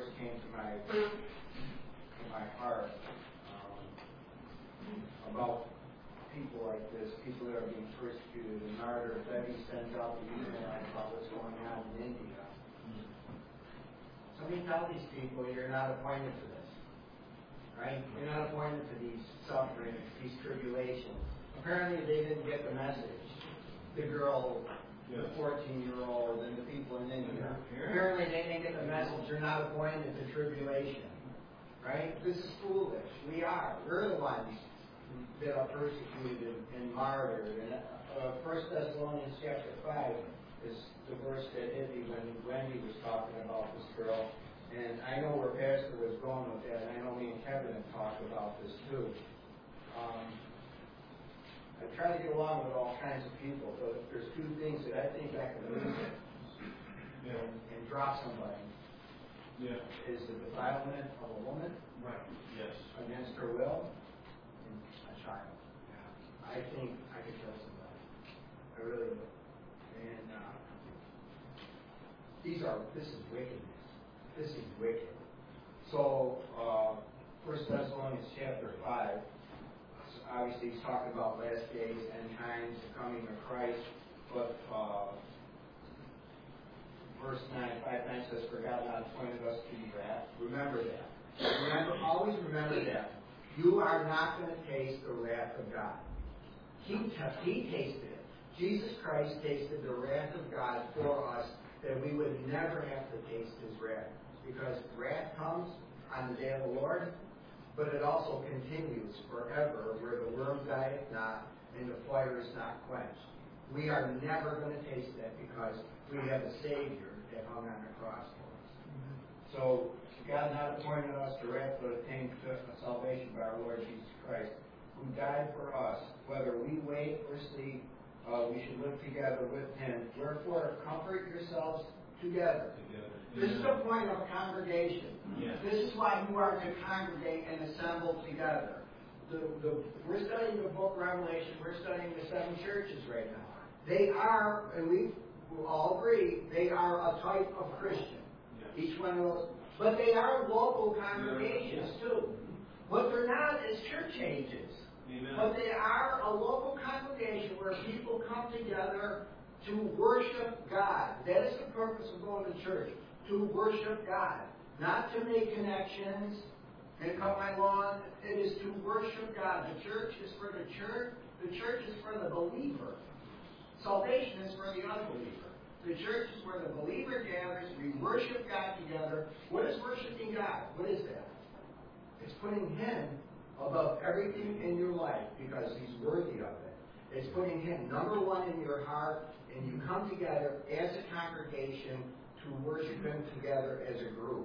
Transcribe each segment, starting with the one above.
verse came to my heart about people like this, people that are being persecuted and martyred. Debbie sends out the email about what's going on in India. Somebody tell these people you're not appointed to this, right? You're not appointed to these sufferings, these tribulations. Apparently they didn't get the message. The girl, the 14-year-old, and the people in India. Apparently they didn't get the message. You're not appointed to tribulation, right? This is foolish. We're the ones that are persecuted and martyred. And 1 Thessalonians chapter 5 is the verse that hit me when Wendy was talking about this girl. And I know where Pastor was going with that, and I know me and Kevin have talked about this too. I try to get along with all kinds of people, but if there's two things that I think I can lose and drop somebody, is the defilement of a woman against her will and a child. I think I could kill somebody. I really do. And this is wickedness. This is wicked. So, 1 Thessalonians chapter 5, obviously he's talking about last days, end times, the coming of Christ, but verse 5:9 says, "For God not appointed us to wrath." Remember that. Always remember that. You are not going to taste the wrath of God. He tasted it. Jesus Christ tasted the wrath of God for us, that we would never have to taste His wrath. Because wrath comes on the day of the Lord, but it also continues forever, where the worm dieth not and the fire is not quenched. We are never going to taste that because we have a Savior that hung on the cross for us. So God not appointed us to wrath, but obtained salvation by our Lord Jesus Christ, who died for us. Whether we wake or sleep, we should live together with Him. Wherefore, comfort yourselves together. This is the point of congregation. This is why you are to congregate and assemble together. We're studying the book of Revelation. We're studying the 7 churches right now. They are, and we all agree, they are a type of Christian. Each one of those. But they are local congregations too. What they're not is church ages. But they are a local congregation where people come together to worship God. That is the purpose of going to church. To worship God. Not to make connections and cut my lawn. It is to worship God. The church is for the church. The church is for the believer. Salvation is for the unbeliever. The church is where the believer gathers. We worship God together. What is worshiping God? What is that? It's putting Him above everything in your life because He's worthy of it. It's putting Him number one in your heart, and you come together as a congregation to worship Him together as a group.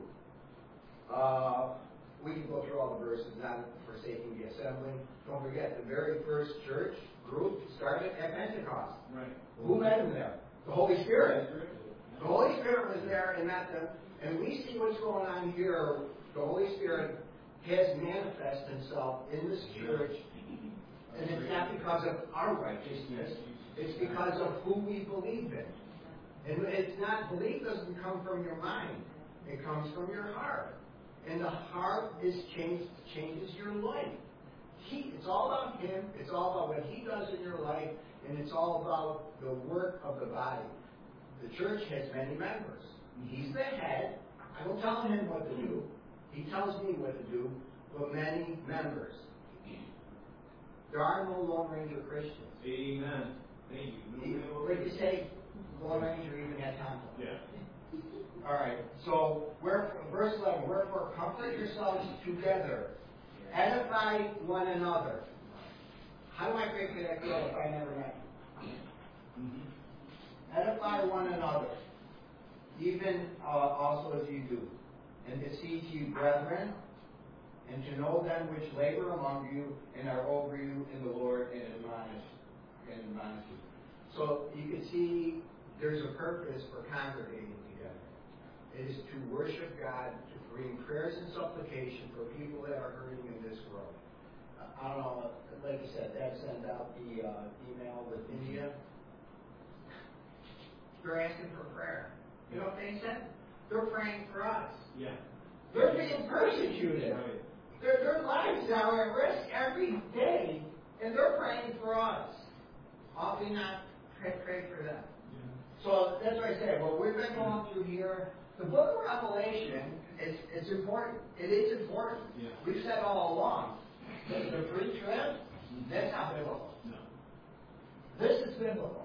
We can go through all the verses, not forsaking the assembly. Don't forget, the very first church group started at Pentecost. Right. Who met them there? The Holy Spirit. The Holy Spirit was there and met them. And we see what's going on here. The Holy Spirit has manifested Himself in this church. And it's not because of our righteousness. It's because of who we believe in. And it's not, belief doesn't come from your mind. It comes from your heart. And the heart changes your life. It's all about Him. It's all about what He does in your life. And it's all about the work of the body. The church has many members. He's the head. I don't tell Him what to do. He tells me what to do. But many members. There are no Lone Ranger Christians. Amen. Thank you. Like you say, Lone Ranger even had time. Yeah. All right. So, verse 11. Wherefore, comfort yourselves together. Edify one another. How do I break that deal if I never met you? Edify one another, even also as you do, and beseech you, brethren, and to know them which labor among you and are over you in the Lord, and admonish you. So you can see there's a purpose for congregating together. It is to worship God, to bring prayers and supplication for people that are hurting in this world. I don't know, like you said, Dad sent out the email with India. They're asking for prayer. You know what they said? They're praying for us. Yeah. They're being persecuted. Right. Their lives are at risk every day, and they're praying for us. Ought we not pray for them? Yeah. So that's what I say. Well, we've been going through here. The book of Revelation, it's important. It is important. Yeah. We've said all along, the pre-trib, that's not biblical. No. This is biblical.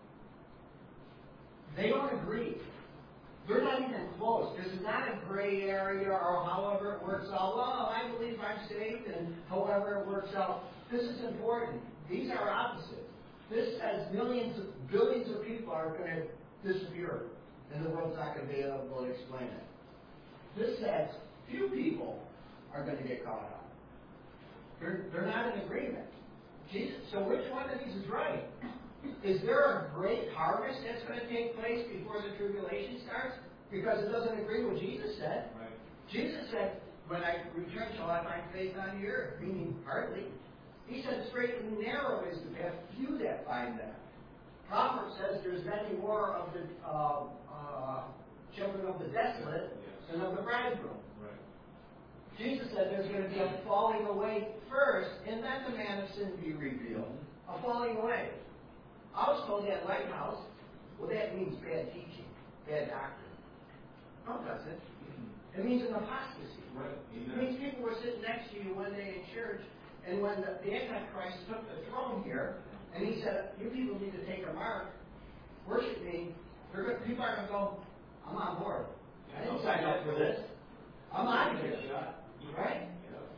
They don't agree. They're not even close. This is not a gray area or however it works out. Well, I believe I'm saved, and however it works out. This is important. These are opposites. This says billions of people are going to disappear, and the world's not going to be able to explain it. This says few people are going to get caught up. They're not in agreement. Jesus. So which one of these is right? Is there a great harvest that's going to take place before the tribulation starts? Because it doesn't agree with what Jesus said. Right. Jesus said, when I return, shall I find faith on the earth? Meaning, hardly. He said, straight and narrow is the path, few that find that. Proverbs says there's many more of the children of the desolate than of the bridegroom. Right. Jesus said there's going to be a falling away first, and then the man of sin be revealed. A falling away. I was told at Lighthouse, well, that means bad teaching, bad doctrine. No, it doesn't. It means an apostasy. Right. It means people were sitting next to you one day in church, and when the Antichrist took the throne here, and he said, you people need to take a mark, worship me, people are going to go, I'm on board. I didn't sign up for this. I'm out of here. Right?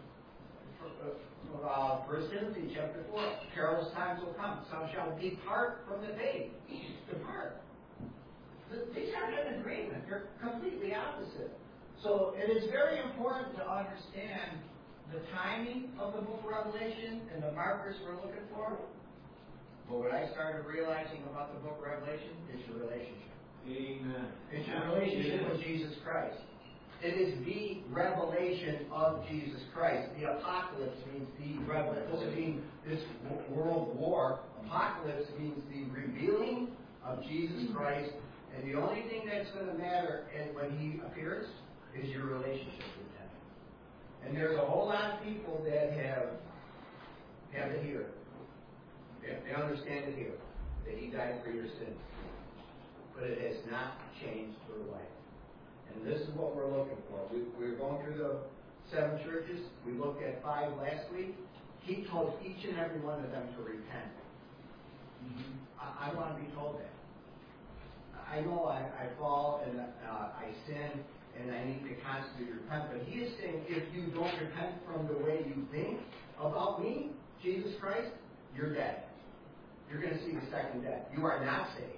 1 Timothy chapter 4, perilous times will come. Some shall depart from the faith. Depart. These aren't in agreement. They're completely opposite. So it is very important to understand the timing of the book of Revelation and the markers we're looking for. But what I started realizing about the book of Revelation is your relationship. Amen. It's your relationship with Jesus Christ. It is the revelation of Jesus Christ. The apocalypse means the revelation. It doesn't mean this world war. Apocalypse means the revealing of Jesus Christ. And the only thing that's going to matter when he appears is your relationship with him. And there's a whole lot of people that have it here. They understand it here. That he died for your sins. But it has not changed their life. And this is what we're looking for. We're going through the 7 churches. We looked at 5 last week. He told each and every one of them to repent. Mm-hmm. I want to be told that. I know I fall and I sin and I need to constantly repent. But he is saying if you don't repent from the way you think about me, Jesus Christ, you're dead. You're going to see the second death. You are not saved.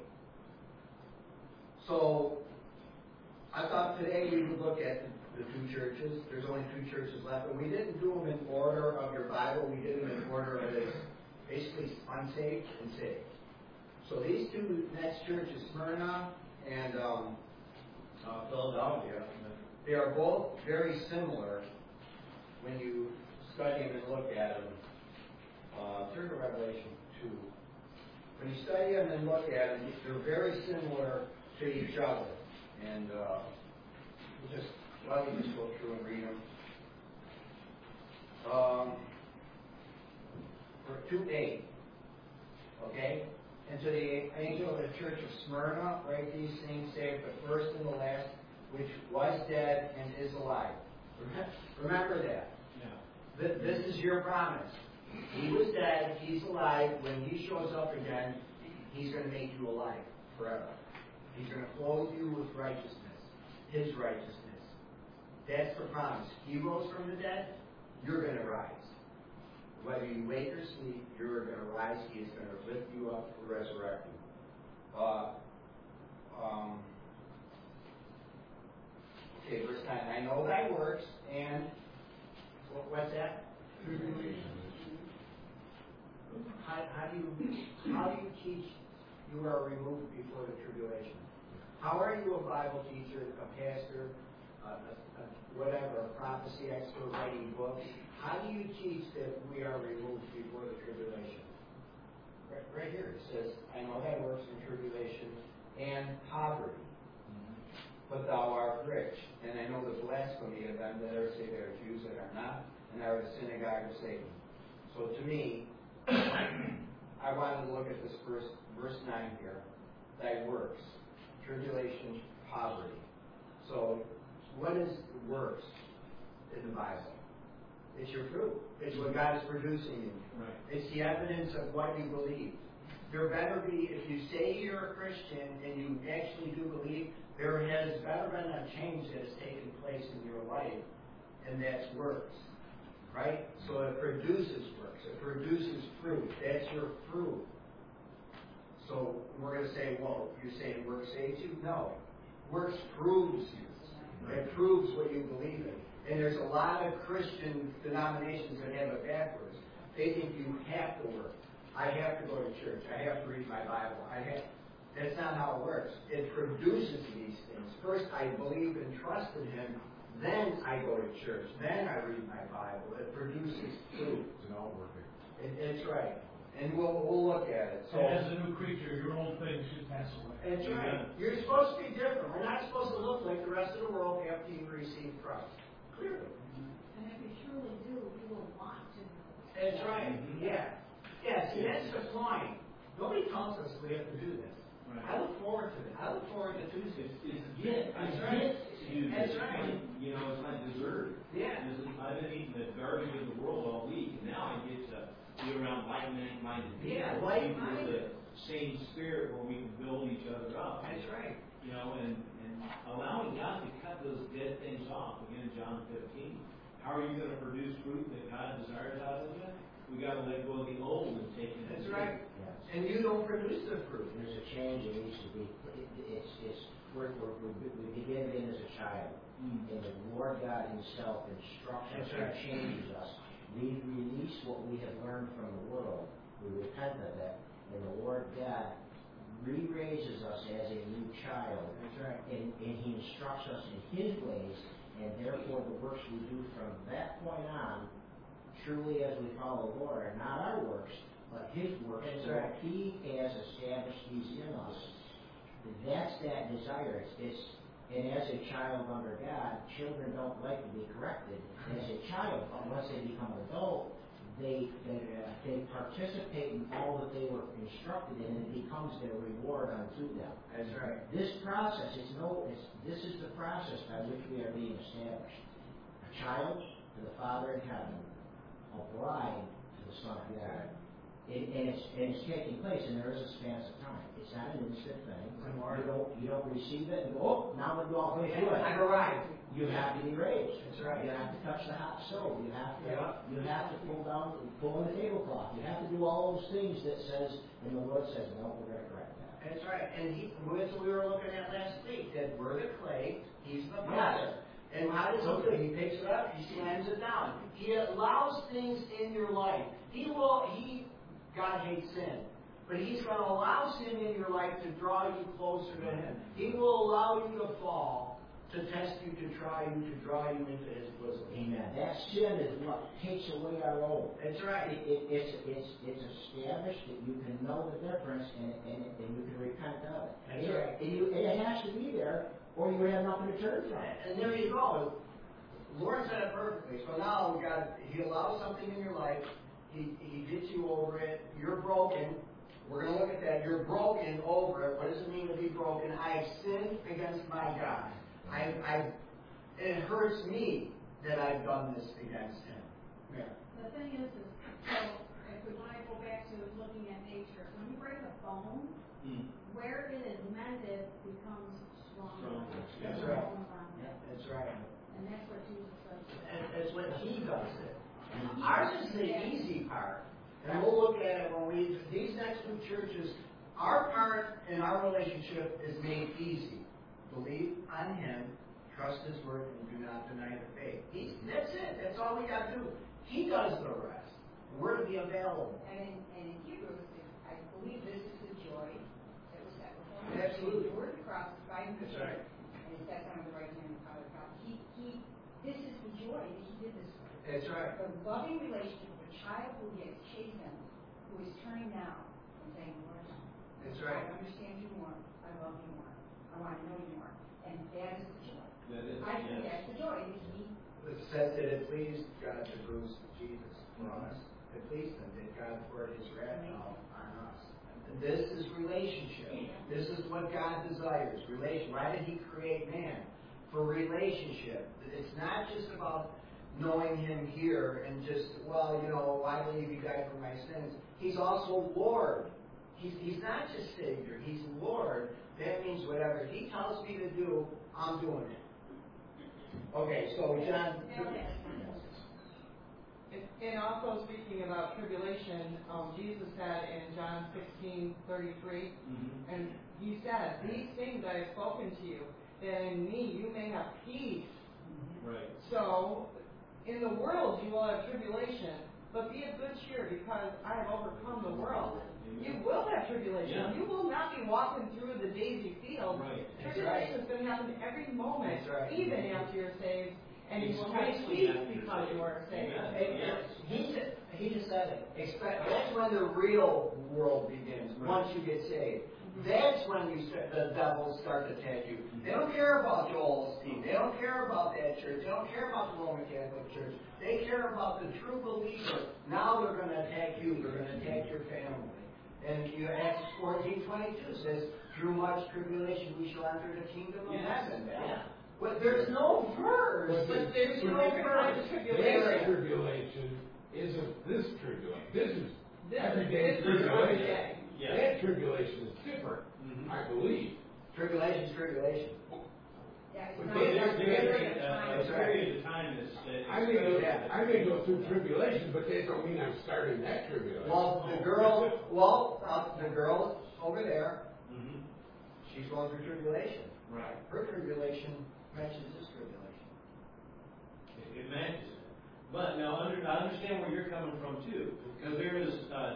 So I thought today we would look at the 2 churches. There's only 2 churches left, but we didn't do them in order of your Bible. We did them in order of basically unsaved and saved. So these 2 next churches, Smyrna and Philadelphia, they are both very similar when you study them and look at them. Turn to Revelation 2. When you study them and look at them, they're very similar to each other. And let me just go through and read them. For 2:8, okay? And to the angel of the church of Smyrna, write these things, saith the first and the last, which was dead and is alive. Remember that. Yeah. This is your promise. He was dead, he's alive. When he shows up again, he's going to make you alive forever. He's going to clothe you with righteousness, his righteousness. That's the promise. He rose from the dead, you're going to rise. Whether you wake or sleep, you're going to rise. He is going to lift you up to resurrect you. Okay, verse 9. I know thy works, and what's that? How do you teach you are removed before the tribulation? How are you a Bible teacher, a pastor, whatever, a prophecy expert writing books? How do you teach that we are removed before the tribulation? Right here it says, I know thy works in tribulation and poverty. but thou art rich. And I know the blasphemy of them that are say they are Jews that are not, and are the synagogue of Satan. So to me, I wanted to look at this verse 9 here. Thy works, tribulation, poverty. So what is works in the Bible? It's your fruit. It's what God is producing in you. Right. It's the evidence of what you believe. There better be, if you say you're a Christian and you actually do believe, there has better been a change that has taken place in your life, and that's works. Right? So it produces works. It produces fruit. That's your fruit. So we're going to say, well, you're saying works saves you? No. Works proves you. It proves what you believe in. And there's a lot of Christian denominations that have it backwards. They think you have to work. I have to go to church. I have to read my Bible. That's not how it works. It produces these things. First, I believe and trust in Him. Then I go to church. Then I read my Bible. It produces fruit. It's an outworking. It's right. And we'll look at it. So, as a new creature, your old things should pass away. That's right. You're supposed to be different. We're not supposed to look like the rest of the world after you receive Christ. Clearly. And if you truly do, you will want to know. That's right. Yeah. Yeah, see, that's the point. Nobody tells us we have to do this. Right. I look forward to it. I look forward to Tuesdays. It's gift. That's It's right. gift to you. That's right. You know, it's like dessert. Yeah. I've been eating the garbage of the world all week, and now I get to be around like-minded people. Yeah, people like-minded. with the same spirit where we can build each other up. That's right. You know, and allowing God to cut those dead things off. Again, John 15. How are you going to produce fruit that God desires out of you? We got to let go of the old and take it. That's right. Yes. And you don't produce the fruit. There's a change that needs to be. We begin in as a child, and the Lord God Himself instructs us and changes us. We release what we have learned from the world. We repent of it, and the Lord God re-raises us as a new child. That's right. And He instructs us in His ways, and therefore the works we do from that point on, truly as we follow the Lord, are not our works, but His works. That's so right. He has established these in us. That's that desire. And as a child under God, children don't like to be corrected as a child, but once they become an adult, they participate in all that they were instructed in, and it becomes their reward unto them. That's right. This process this is the process by which we are being established. A child to the Father in heaven, a bride to the Son of God. And it's taking place, and there is a span of time. It's not an instant thing. You don't receive it and go, oh, now we'll go off and do it. I've arrived. You have to be raised. That's right. You have to touch the hot stove. You have to pull in the tablecloth. You have to do all those things that says, and the Lord says, no, we're going to correct that. That's right. And that's what we were looking at last week, that we're the clay, He's the potter. And how does He do it? He picks it up, He slams it down. He allows things in your life. God hates sin. But He's going to allow sin in your life to draw you closer to Him. He will allow you to fall, to test you, to try you, to draw you into His bosom. Amen. That sin is what takes away our old. That's right. It's established that you can know the difference and you can repent of it. That's right. It has to be there, or you have nothing to turn from. And there you go. Lauren said it perfectly. So now He allows something in your life. He gets you over it. You're broken. We're going to look at that. You're broken over it. What does it mean to be broken? I've sinned against my God. It hurts me that I've done this against Him. Yeah. The thing is so if we want to go back to looking at nature, when you break a bone, where it is mended becomes stronger. That's The right. bones on it. That's right. And that's what Jesus says. It's when He does it. Ours is the easy part. And we'll look at it when these next two churches, our part in our relationship is made easy. Believe on Him, trust His word, and do not deny the faith. That's it. That's all we got to do. He does the rest. We're to be available. And in Hebrews, I believe this is the joy that was set before him. Absolutely. The word cross is by him. That's right. And it says on the right hand of the Father God. This is the joy that He did this for. That's right. The loving relationship of a child who gets chastened, who is turning down and saying, Lord, That's right. I understand you more. I love you more. I want to know you more. And That is the joy. That is, I think yes. that's the joy. It says that it pleased God to bruise Jesus for us. It pleased him that God poured his wrath out on us. And this is relationship. This is what God desires. Why did he create man? For relationship. It's not just about knowing him here and just, well, I believe he died for my sins. He's also Lord. He's not just Savior. He's Lord. That means whatever he tells me to do, I'm doing it. Okay, so John. And also speaking about tribulation, Jesus said in John 16:33, and he said, "These things I have spoken to you, that in me you may have peace." Right. So, in the world you will have tribulation, but be of good cheer because I have overcome the world. You will have tribulation. Yeah. You will not be walking through the daisy field. Right. Tribulation is going to happen every moment, Right. even after you're saved, and you will have peace because you are saved. He just said it. That's when the real world begins. Once you get saved, that's when the devils start to attack you. They don't care about Joel Osteen. They don't care about that church. They don't care about the Roman Catholic Church. They care about the true believer. Now they're going to attack you. They're going to attack your family. And Acts 14:22 says, "Through much tribulation we shall enter the kingdom of heaven." Yeah. But there's no verse. But there's no kind of Their tribulation. tribulation isn't this tribulation. This is This everyday is every tribulation. day. Yeah. That tribulation is different, I believe. Tribulation's tribulation. Yeah, it's But not they- like they- period of time. A period of time that's I may go through tribulation, but that don't mean I'm starting that tribulation. Well, the girl over there, she's going through tribulation. Right. Her tribulation matches this tribulation. It matches it. But now, I understand where you're coming from too, because there is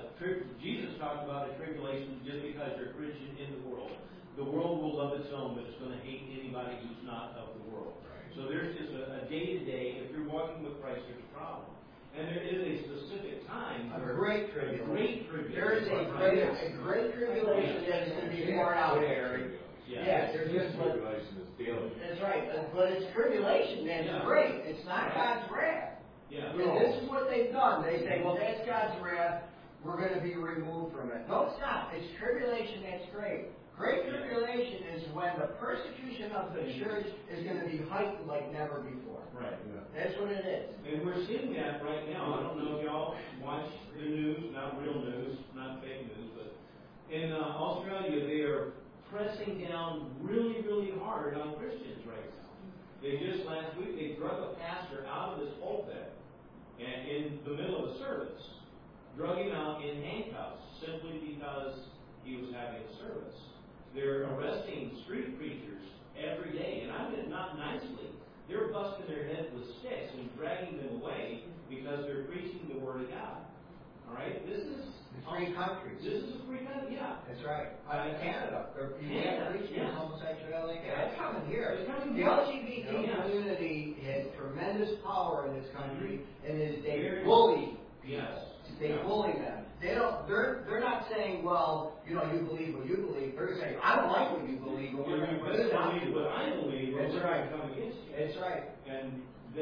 Jesus talked about a tribulation just because you're a Christian in the world. The world will love its own, but it's going to hate anybody who's not of the world. So there's just a day-to-day. If you're walking with Christ, there's a problem, and there is a specific time. A great tribulation. There is a great tribulation that is going to be poured out there. Yeah. There's This just tribulation is daily. That's right, but it's tribulation that's great. It's not God's wrath. Yeah. And this is what they've done. They say, well, that's God's wrath. We're going to be removed from it. No, it's not. It's tribulation that's great. Great tribulation is when the persecution of the church is going to be heightened like never before. Right. That's what it is. And we're seeing that right now. I don't know if y'all watch the news, not real news, not fake news, but in Australia they are pressing down really, really hard on Christians right now. They just last week they drug a pastor out of his pulpit and in the middle of a service, drug him out in handcuffs simply because he was having a service. They're arresting street preachers every day, and I mean not nicely. They're busting their heads with sticks and dragging them away because they're preaching the Word of God. All right, this is Free countries. This is a free country, yeah. That's right. Canada. They're preaching homosexuality. Yeah. That's coming here. It's coming The here. LGBT Yeah. community has tremendous power in this country, and they Very- bully. Yes. They bully them. They don't. They're not saying, well, you believe what you believe. They're saying, I don't like what you believe, but we're going to put it down. believe what I believe, That's we're right. going to come against you. That's right. And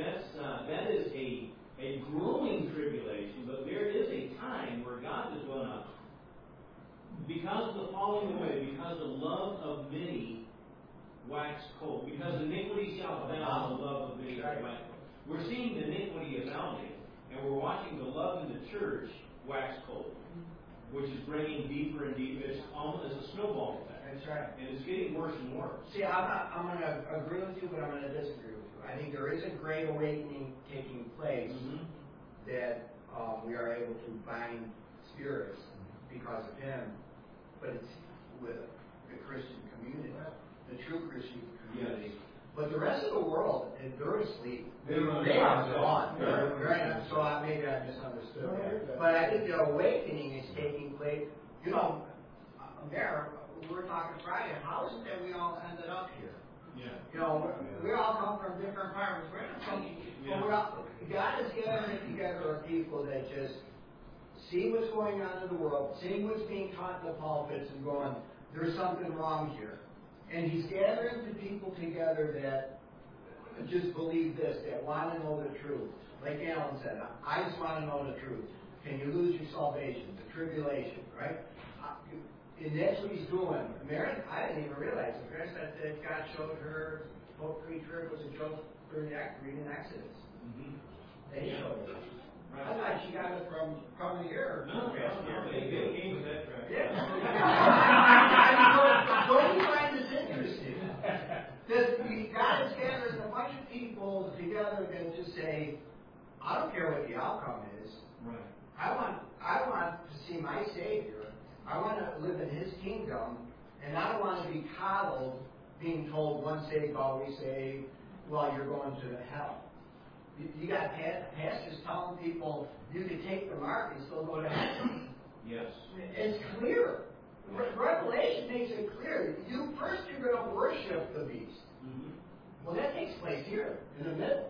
that is a growing tribulation, but there is a time where God is going to, because of the falling away, because the love of many wax cold, because iniquity shall abound, the love of many wax cold. We're seeing the iniquity abounding, and we're watching the love in the church wax cold, which is bringing deeper and deeper. It's almost a snowball effect. That's right. And it's getting worse and worse. See, I'm going to agree with you, but I'm going to disagree with you. I think there is a great awakening taking place that we are able to bind spirits because of him, but it's with the Christian community, the true Christian community. But the rest of the world, they're asleep. They are gone. So maybe I misunderstood that. But I think the awakening is taking place. There, we were talking Friday, how is it that we all ended up here? Yeah. We all come from different parts. God has gathered together a people that just see what's going on in the world, seeing what's being taught in the pulpits, and going, there's something wrong here. And he's gathering the people together that just believe this, that want to know the truth. Like Alan said, I just want to know the truth. Can you lose your salvation? The tribulation, right? And that's what he's doing. Mary, I didn't even realize it. Mary said that God showed her pre-trib was a joke for reading Exodus. Mm-hmm. They showed her. Right. I thought she got it from probably here. No, they came with that track. Yeah. Don't you find this interesting? That God has gathered a bunch of people together that just say, I don't care what the outcome is. Right. I want to see my Savior. I want to live in His kingdom, and I don't want to be coddled, being told once saved, always saved, while you're going to hell. You got pastors telling people you can take the mark and still go to heaven. Yes. It's clear. Revelation makes it clear. You're going to worship the beast. Mm-hmm. Well, that takes place here, in the middle.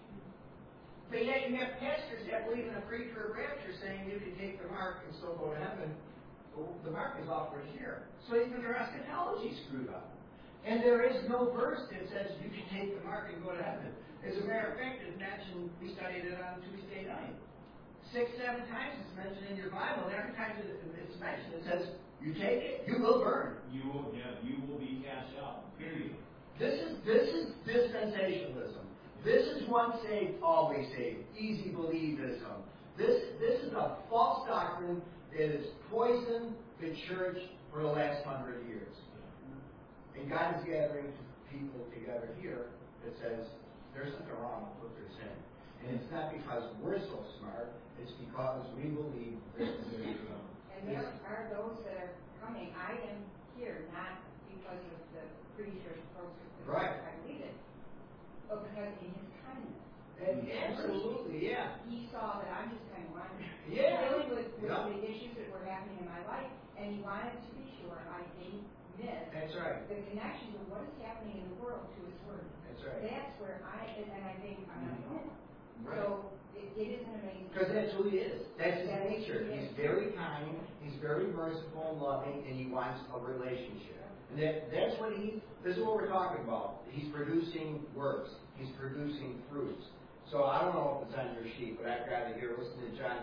But yet you have pastors that believe in a pre-trib rapture saying you can take the mark and still go to heaven. Well, the mark is offered here. So even their eschatology is screwed up. And there is no verse that says you can take the mark and go to heaven. As a matter of fact, it's mentioned, we studied it on Tuesday night. 6-7 times it's mentioned in your Bible, and every time it's mentioned, it says, you take it, you will burn. You will be cast out. Period. This is dispensationalism. This is once saved, always saved. Easy believism. This is a false doctrine that has poisoned the church for the last 100 years. And God is gathering people together here that says, there's something wrong with what they're saying. And it's not because we're so smart, it's because we believe this is true. And there are those that are coming. I am here not because of the preacher's process. Right. I believe it. But because in His kindness. Absolutely, yeah. He saw that I'm just kind of wondering. Yeah. Dealing with the issues that were happening in my life, and He wanted to be sure I didn't miss That's right. the connection of what is happening in the world to His Word. That's right. That's where and I think I'm not alone. Right. So it is an amazing. Because that's who He is. That's His nature. He's very kind, He's very merciful and loving, and He wants a relationship. And that's what this is what we're talking about. He's producing works. He's producing fruits. So I don't know if it's on your sheet, but I've got it here. Listen to John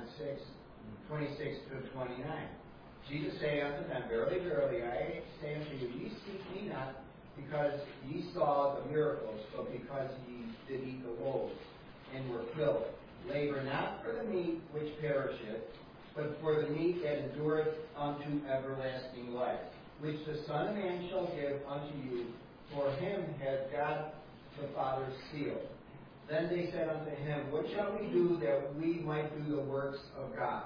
6:26-29. Jesus said unto them, Verily, verily, I say unto you, ye seek me not because ye saw the miracles, but because ye did eat the loaves, and were filled. Labor not for the meat which perisheth, but for the meat that endureth unto everlasting life, which the Son of Man shall give unto you, for him hath God the Father sealed. Then they said unto him, What shall we do that we might do the works of God?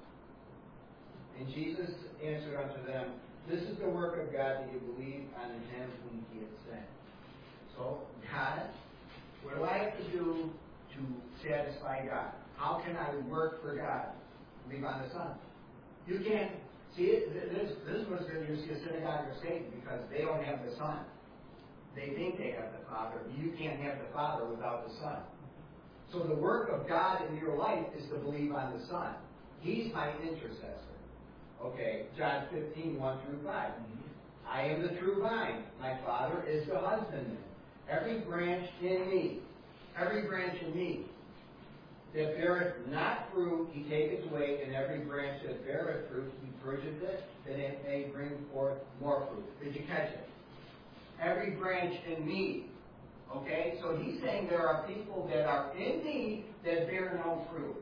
And Jesus answered unto them, This is the work of God, that you believe on Him whom He hath sent. So, God, what do I have to do to satisfy God? How can I work for God? Believe on the Son. You can't see it. This was going to see a synagogue of Satan because they don't have the Son. They think they have the Father. You can't have the Father without the Son. So the work of God in your life is to believe on the Son. He's my intercessor. Okay, John 15:1-5. I am the true vine. My Father is the husbandman. Every branch in me that beareth not fruit, He taketh away, and every branch that beareth fruit, He purgeth it, that it may bring forth more fruit. Did you catch it? Every branch in me. Okay, so He's saying there are people that are in me that bear no fruit.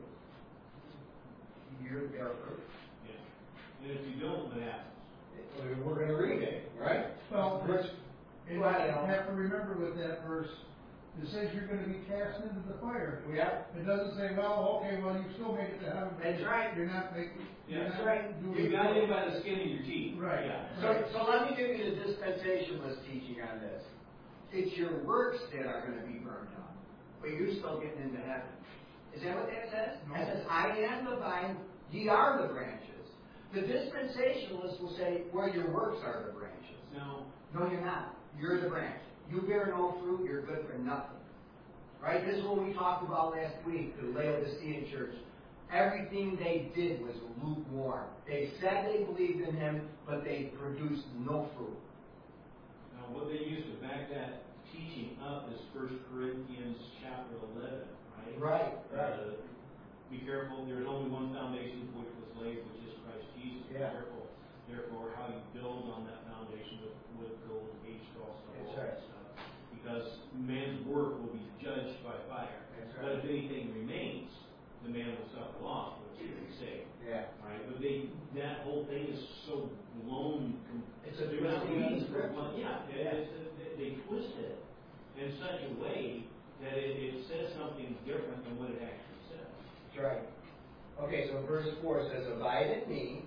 You bear fruit. And if you don't, what happens? We're going to read it, right? Well, you have to remember with that verse, it says you're going to be cast into the fire. Yeah. It doesn't say, well, okay, well, you still make it to heaven. That's right. You're not making. That's right. You got in by the skin of your teeth. Right. Yeah. So let me give you the dispensationalist teaching on this. It's your works that are going to be burned up, but you're still getting into heaven. Is that what that says? No. That says, I am the vine, ye are the branches. The dispensationalist will say, well, your works are the branches. No, you're not. You're the branch. You bear no fruit, you're good for nothing. Right? This is what we talked about last week, the Laodicean church. Everything they did was lukewarm. They said they believed in Him, but they produced no fruit. no. what they use to back that teaching up is 1 Corinthians chapter 11, right? Right. Be careful, there's only one foundation for which was laid, which is Christ Jesus. Yeah. Be careful, therefore, how you build on that foundation with gold, aged also, all That's right. that stuff. Because man's work will be judged by fire. That's But right. if anything remains, the man will suffer loss, which is be saved. Yeah. Right? But that whole thing is so blown. It's a they're not twisting of reading the for scripture. one. Yeah, they twist it in such a way that it says something different than what it actually says. That's right. Okay, so verse 4 says, abide in me.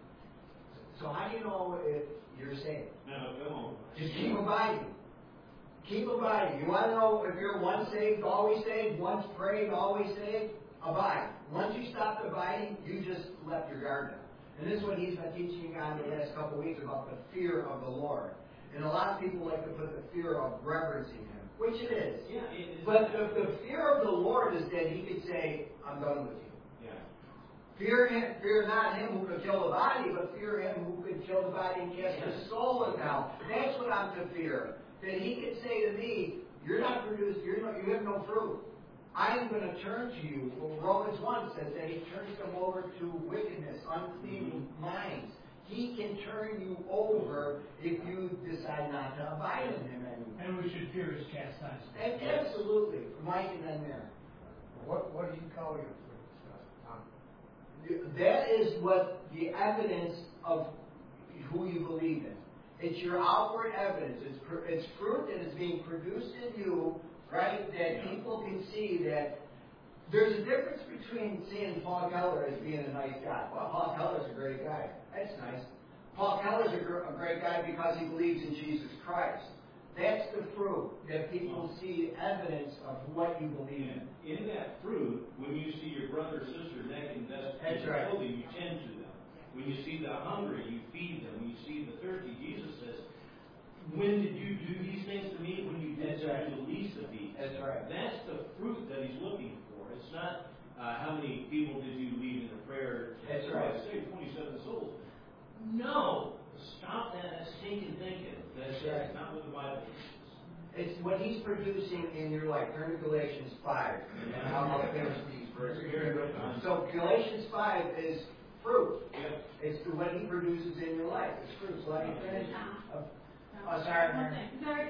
So how do you know if you're saved? Now, come on. Just keep abiding. Keep abiding. You want to know if you're once saved, always saved, once prayed, always saved? Abide. Once you stopped abiding, you just left your guard down. And this is what he's been teaching on the last couple of weeks about the fear of the Lord. And a lot of people like to put the fear of reverencing him, which it is. Yeah, it is. But the fear of the Lord is that he could say, I'm done with you. Yeah. Fear not him who could kill the body, but fear him who could kill the body and cast the soul in hell. That's what I'm to fear. That he could say to me, you have no fruit. I am going to turn to you. Well, Romans 1 says that he turns them over to wickedness, unclean minds. He can turn you over if you decide not to abide in him anymore. And we should fear his chastisement. And absolutely. Mike and then there. What do you call your fruit? That is what the evidence of who you believe in. It's your outward evidence. It's fruit that is being produced in you, right? That people can see that there's a difference between seeing Paul Keller as being a nice guy. Well, Paul Keller's a great guy. That's nice. Paul Keller's a great guy because he believes in Jesus Christ. That's the fruit, that people see evidence of what you believe in. In that fruit, when you see your brother or sister naked and destitute of clothing, you tend to them. When you see the hungry, you feed them. When you see the thirsty, Jesus says, when did you do these things to me? When you did to the least of these. That's right. That's the fruit that he's looking for. It's not how many people did you lead in a prayer. That's right. Say 27 souls. No. Stop that stinking thinking. That's not what the Bible teaches. It's what he's producing in your life. Turn to Galatians 5. And then I'll finish these verses. So Galatians 5 is fruit. Yeah. It's what he produces in your life. It's fruit. So let me finish. Sorry. One thing. Sorry.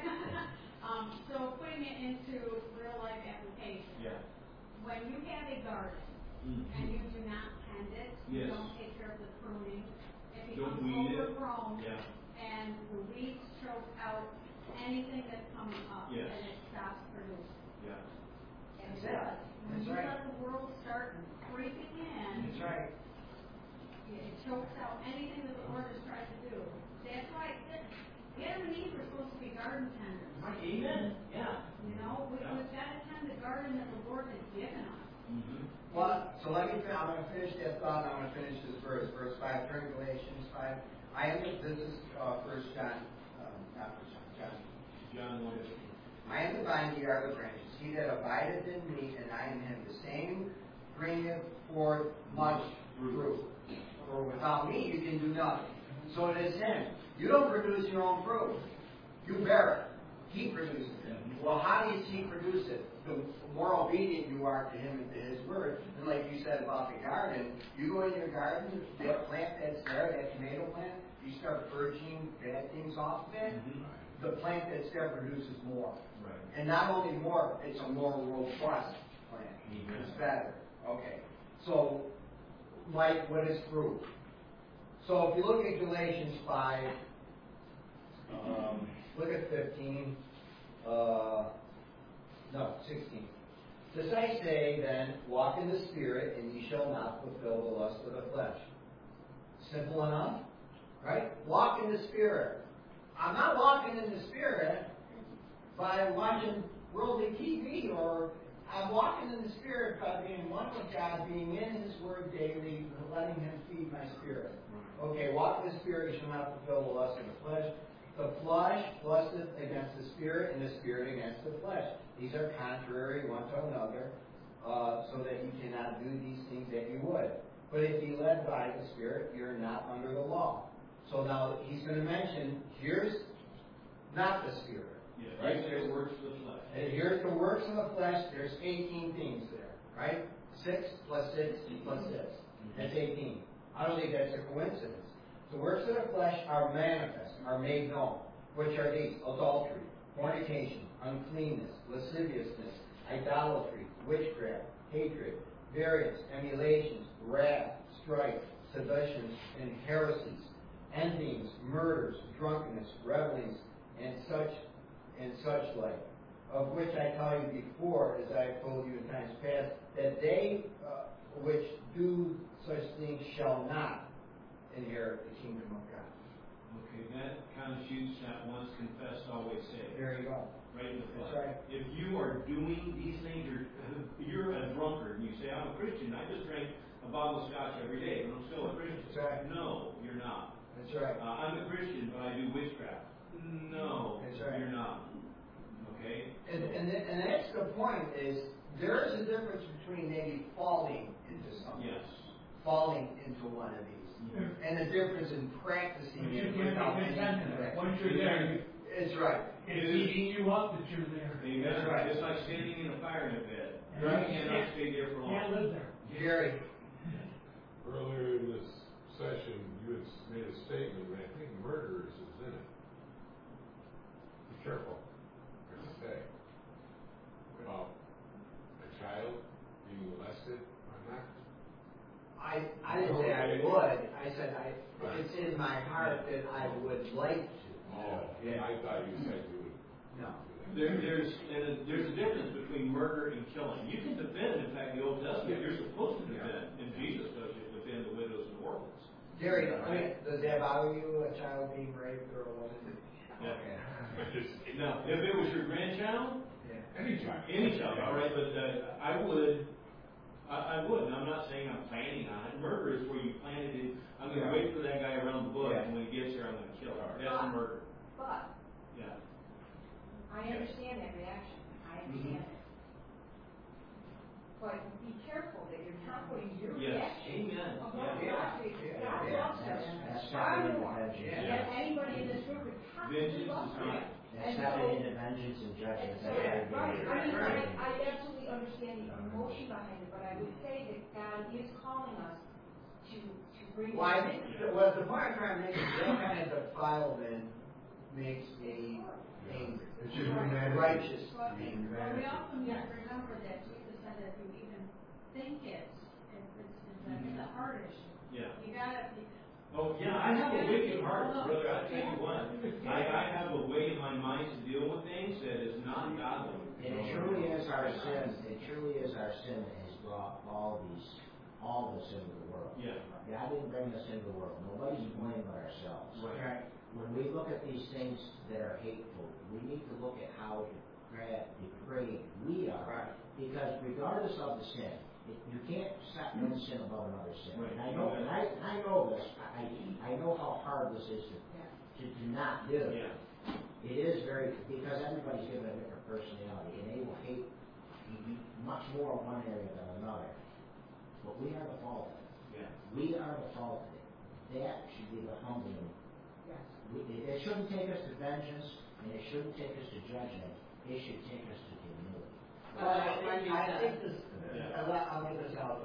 So putting it into real life application. Yeah. When you have a garden and you do not tend it, you don't take care of the pruning, it becomes overgrown, and the weeds choke out anything that's coming up, and it stops producing. Yeah. And Exactly. when you let the world start creeping in, That's right. it chokes out anything that the Lord has tried to do. That's why Adam and Eve were supposed to be garden tenders. Amen. Yeah. You know, we've got to tend the garden that the Lord has given us. Mm-hmm. Well, so I'm going to finish that thought, and I'm going to finish this verse. Verse 5, turn to Galatians 5. This is 1 John, not 1 John. John 1. I am the vine, ye are the branches. He that abideth in me, and I in him, the same bringeth forth much fruit. For without me, you can do nothing. So it is him. You don't produce your own fruit. You bear it. He produces it. Well, how does he produce it? The more obedient you are to him and to his word. And like you said about the garden, you go in your garden, that plant that's there, that tomato plant, you start purging bad things off of it, the plant that's there produces more. Right. And not only more, it's a more robust plant. It's better. Okay. So, like, what is fruit? So if you look at Galatians 5, look at 15, 16. This I say then, walk in the Spirit, and ye shall not fulfill the lust of the flesh. Simple enough, right? Walk in the Spirit. I'm not walking in the Spirit by watching worldly TV, or I'm walking in the Spirit by being one with God, being in His Word daily, letting Him feed my spirit. Okay, walk in the Spirit, you shall not fulfill the lust of the flesh. The flesh lusteth against the Spirit, and the Spirit against the flesh. These are contrary one to another, so that you cannot do these things that you would. But if ye led by the Spirit, you're not under the law. So now he's going to mention, here's not the Spirit. Yeah, Right? there's works of the flesh. And here's the works of the flesh. There's 18 things there, right? 6 plus 6 plus 6. That's 18. I don't think that's a coincidence. The works of the flesh are manifest, are made known. Which are these? Adultery, fornication, uncleanness, lasciviousness, idolatry, witchcraft, hatred, variance, emulations, wrath, strife, seditions, and heresies, envyings, murders, drunkenness, revelings, and such like, of which I tell you before, as I have told you in times past, that they which do such things shall not inherit the kingdom of God. Okay, that kind of shoots that once confessed, always saved. There you go. Right in the That's foot. right. If you are doing these things, you're a drunkard, and you say, I'm a Christian, I just drink a bottle of scotch every day, but I'm still a Christian. That's right. No, you're not. That's right. I'm a Christian, but I do witchcraft. No, That's right. You're not. Okay? And that's the point, is there is a difference between maybe falling into something. Yes. Falling into one of these. And the difference in practicing But you it can't without be any content with it. Once you're there, It's right. it's eating you up that you're there. Amen. That's right. It's like standing in a fire in a bed. Right. You cannot stay there for long. Can't live there. Gary. Earlier in this session, you had made a statement, and I think murderers is in it. Be careful, what you say. About a child being molested or not. I didn't say I would. I said it's in my heart that I would like to. Oh, Yeah. I thought you said you would. No. There's a difference between murder and killing. You can defend, in fact, the Old Testament, you're supposed to defend, and Jesus does defend the widows and orphans. Gary, does that bother you, a child being raped or a woman? Yeah. Okay. Now, if it was your grandchild, Yeah. Any child. any child, all right, but I would, and I'm not saying I'm planning on it. Murder is where you planted it. I'm going to wait for that guy around the bush, and when he gets here, I'm going to kill him. That's murder. But Yeah. I understand that reaction. I understand it. But be careful that you're not putting your Yes. reaction Amen. above Yeah. God. Yeah. God Yeah. loves us. That's God not wants vengeance. that anybody in this room would possibly Vengeance love is him. right. That's And not so- into vengeance and judgment. And so, That's right, not into I absolutely understand the emotion behind it, but I would say that God is calling us to bring. Well, I think what the point I'm trying to make is that kind of defilement makes me angry. It should be Righteous But anger. we also need to remember that Jesus said that if you even think it's a heart issue. Yeah. You gotta, Oh, yeah, I have a wicked heart, brother. I tell you what. I have a way in my mind to deal with things that is not godly. And it truly is our sin. It truly is our sin that has brought all this into the world. Yeah. God didn't bring us into the world. Nobody's to blame but ourselves. Right. When we look at these things that are hateful, we need to look at how depraved we are. Right. Because regardless of the sin, you can't set one sin above another sin. Right. And I know this. I know how hard this is to not do. Yeah. It is very, because everybody's given a different personality, and they will hate much more one area than another. But we are the fault of it. Yeah. We are the fault of it. That should be the humbling. Yes. It shouldn't take us to vengeance, and it shouldn't take us to judgment. It should take us to humility. Well, I think this, I'll get this out.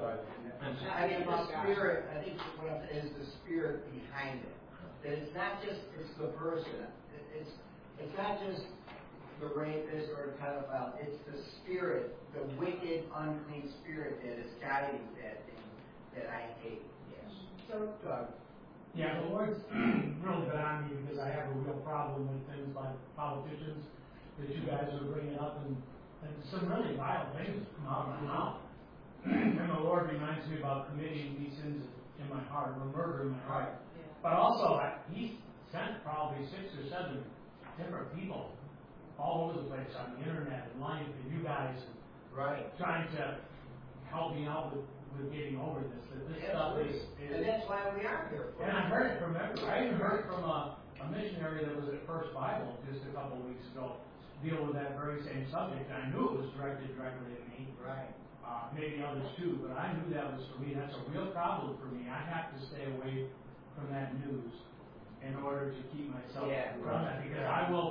I think the spirit, I think what is the spirit behind it. That it's not just, it's the person. It's not just the rapist or the pedophile. It's the spirit, the wicked, unclean spirit that is guiding that thing that I hate. Yes. So, Doug. Yeah, the Lord's really been on me because I have a real problem with things like politicians that you guys are bringing up, and some really violent things come out of my mouth. And the Lord reminds me about committing these sins in my heart, or murder in my heart. Yeah. But also, He sent probably 6 or 7 different people all over the place on the internet and life, and you guys Right. trying to help me out with getting over this. That this stuff is. And that's why we are here. And I heard it from everybody. I even heard it from a missionary that was at First Bible just a couple of weeks ago, deal with that very same subject. And I knew it was directly at me. Right. Maybe others too, but I knew that was for me. That's a real problem for me. I have to stay away from that news in order to keep myself from that, because I will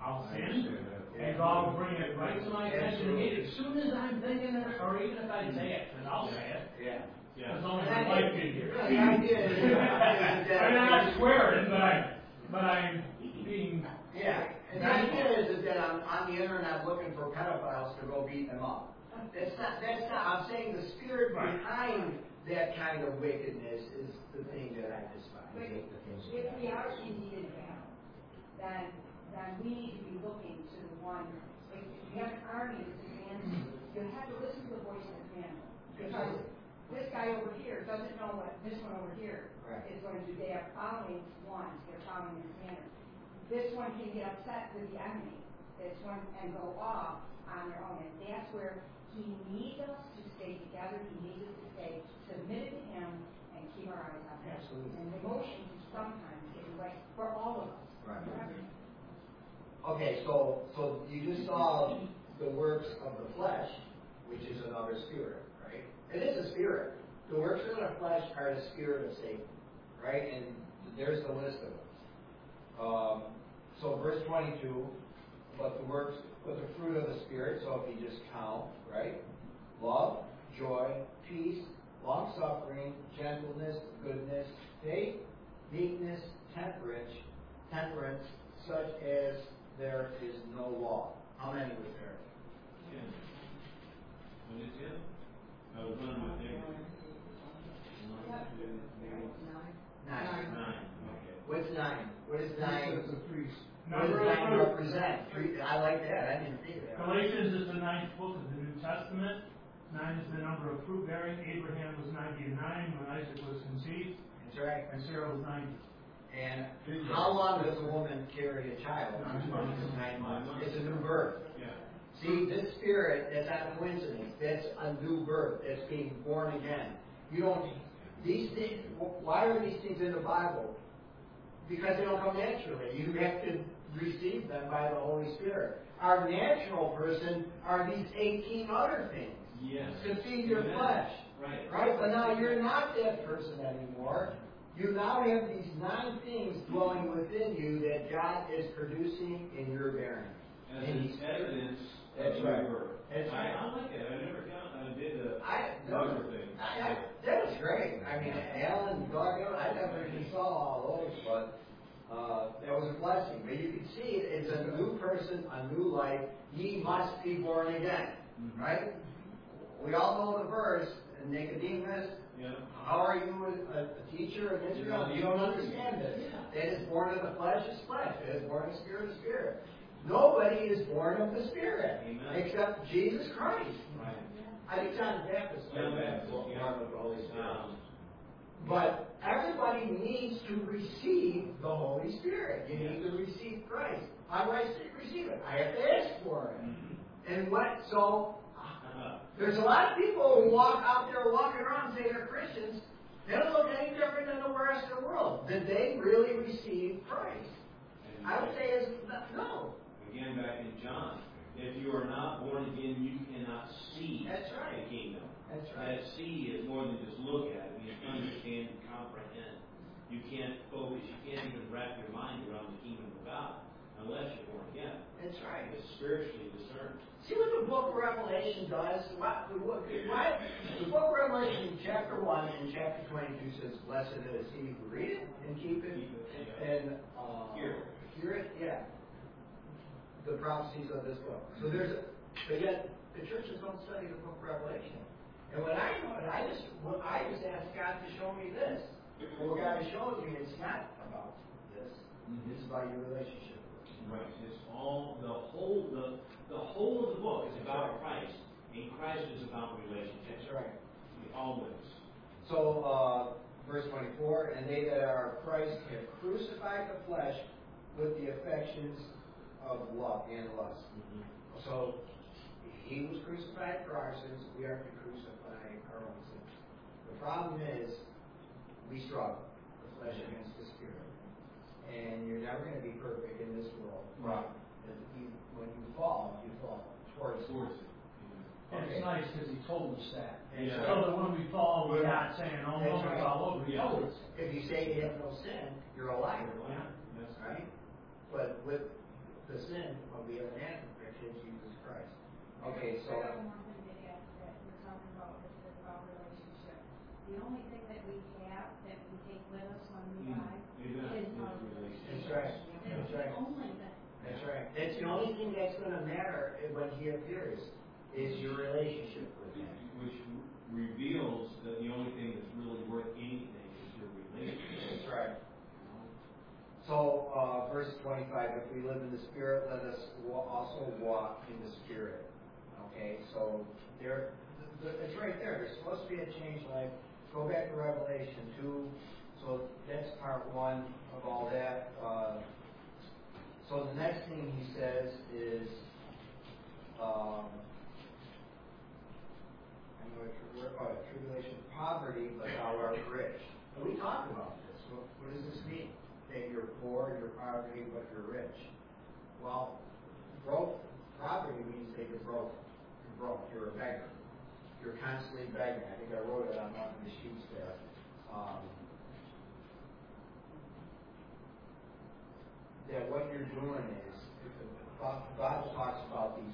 I'll sin, and God will bring it right to my attention. As soon as I'm thinking it, or even if I say it, and I'll say it. Yeah. As long as my wife did here. The idea is, I'm not swearing, but I'm being. Yeah. And the idea is that I'm on the internet looking for pedophiles to go beat them up. That's not, I'm saying the spirit behind that kind of wickedness is the thing that I despise. But if we are indeed in hell, then we need to be looking to the one. If you have an army that's advancing, you have to listen to the voice of the commander. Because this guy over here doesn't know what this one over here is going to do. They are following one. They're following the commander. This one can get upset with the enemy. This one and go off on their own. And that's where he needs us to stay together. He needs us to stay submitted to him and keep our eyes on him. Absolutely. And emotions sometimes get away for all of us. Right. Okay, so you just saw the works of the flesh, which is another spirit, right? It is a spirit. The works of the flesh are the spirit of Satan, right? And there's the list of them. So verse 22, but the fruit of the Spirit, so if you just count, right? Love, joy, peace, long-suffering, gentleness, goodness, faith, meekness, temperance, such as there is no law. How many was there? 10. Was it 10? I was running with David. 9. 9. Okay. What's 9? What is 9? It's a priest. What does 9 represent? I like that. I didn't think of that. Galatians is the 9th book of the New Testament. 9 is the number of fruit bearing. Abraham was 99 when Isaac was conceived. That's right. And Sarah was 90. And how long does a woman carry a child? 9 months. It's a new birth. Yeah. See, this spirit, that's not a coincidence. That's a new birth. That's being born again. You don't. These things. Why are these things in the Bible? Because they don't come naturally. You have to receive them by the Holy Spirit. Our natural person are these 18 other things. Yes. To feed your flesh. Right? But now you're not that person anymore. You now have these 9 things dwelling within you that God is producing in your bearing. As an evidence That's of right. your birth. That's right. I like it. I never did the other thing. That was great. I mean, Alan, Doug, I never even saw all those, but that was a blessing. But you can see it's a new person, a new life. Ye must be born again. Right? We all know the verse, Nicodemus. Yeah. How are you a teacher of Israel? You don't understand this. That is born of the flesh is flesh. That is born of the spirit is spirit. Nobody is born of the Spirit. Amen. Except Jesus Christ. Right. I think John the Baptist John the Baptist, born yeah. of the Holy Spirit. But everybody needs to receive the Holy Spirit. You need to receive Christ. How do I receive it? I have to ask for it. And what? So there's a lot of people who walk out there walking around and say they're Christians. They don't look any different than the rest of the world. Did they really receive Christ? I would say no. Again, back in John, if you are not born again, you cannot see That's right. the kingdom. That's right. That see is more than just look at it. You understand and comprehend. You can't focus. You can't even wrap your mind around the kingdom of God unless you're born again. That's right. It's spiritually discerned. See what the book of Revelation does? The book of Revelation, chapter 1 and chapter 22 says, "Blessed is he who read it and keep it and hear it." Yeah. The prophecies of this book. So but yet the churches don't study the book of Revelation. And when I just asked God to show me this. And what God has shown me, it's not about this. It's about your relationship with Him. Right. It's all the whole of the book is about Christ, and Christ is about relationship. That's right. Always. So, verse 24, and they that are of Christ have crucified the flesh with the affections of love and lust. So, He was crucified for our sins. We are to crucify our own sins. The problem is, we struggle, the flesh against the spirit. And you're never going to be perfect in this world. Right. When you fall towards it. And it's nice because he told us that. Yeah. So that when we fall, we're not saying, "Oh no, we fall over." He told us. If you say you have no sin, you're a liar. Yeah. That's Right? But with the sin of the anathema, which is Jesus Christ. Okay, so. I got one thing to add to that we're talking about is about relationship. The only thing that we have that we take with us when we die is our relationship. That's right. That's the only thing. That's right. That's the only thing that's going to matter when He appears, is your relationship with Him. Which reveals that the only thing that's really worth anything is your relationship. That's right. So, verse 25, if we live in the Spirit, let us also walk in the Spirit. Okay, so it's right there. There's supposed to be a changed life. Go back to Revelation 2. So that's part 1 of all that. So the next thing he says is, tribulation, poverty, but thou art rich. And we talked about this. What does this mean? That you're poor, you're poverty, but you're rich. Well, poverty means that you're broke. You're broke. You're a beggar. You're constantly begging. I think I wrote it on one of the sheets there. That what you're doing is, the Bible talks about these.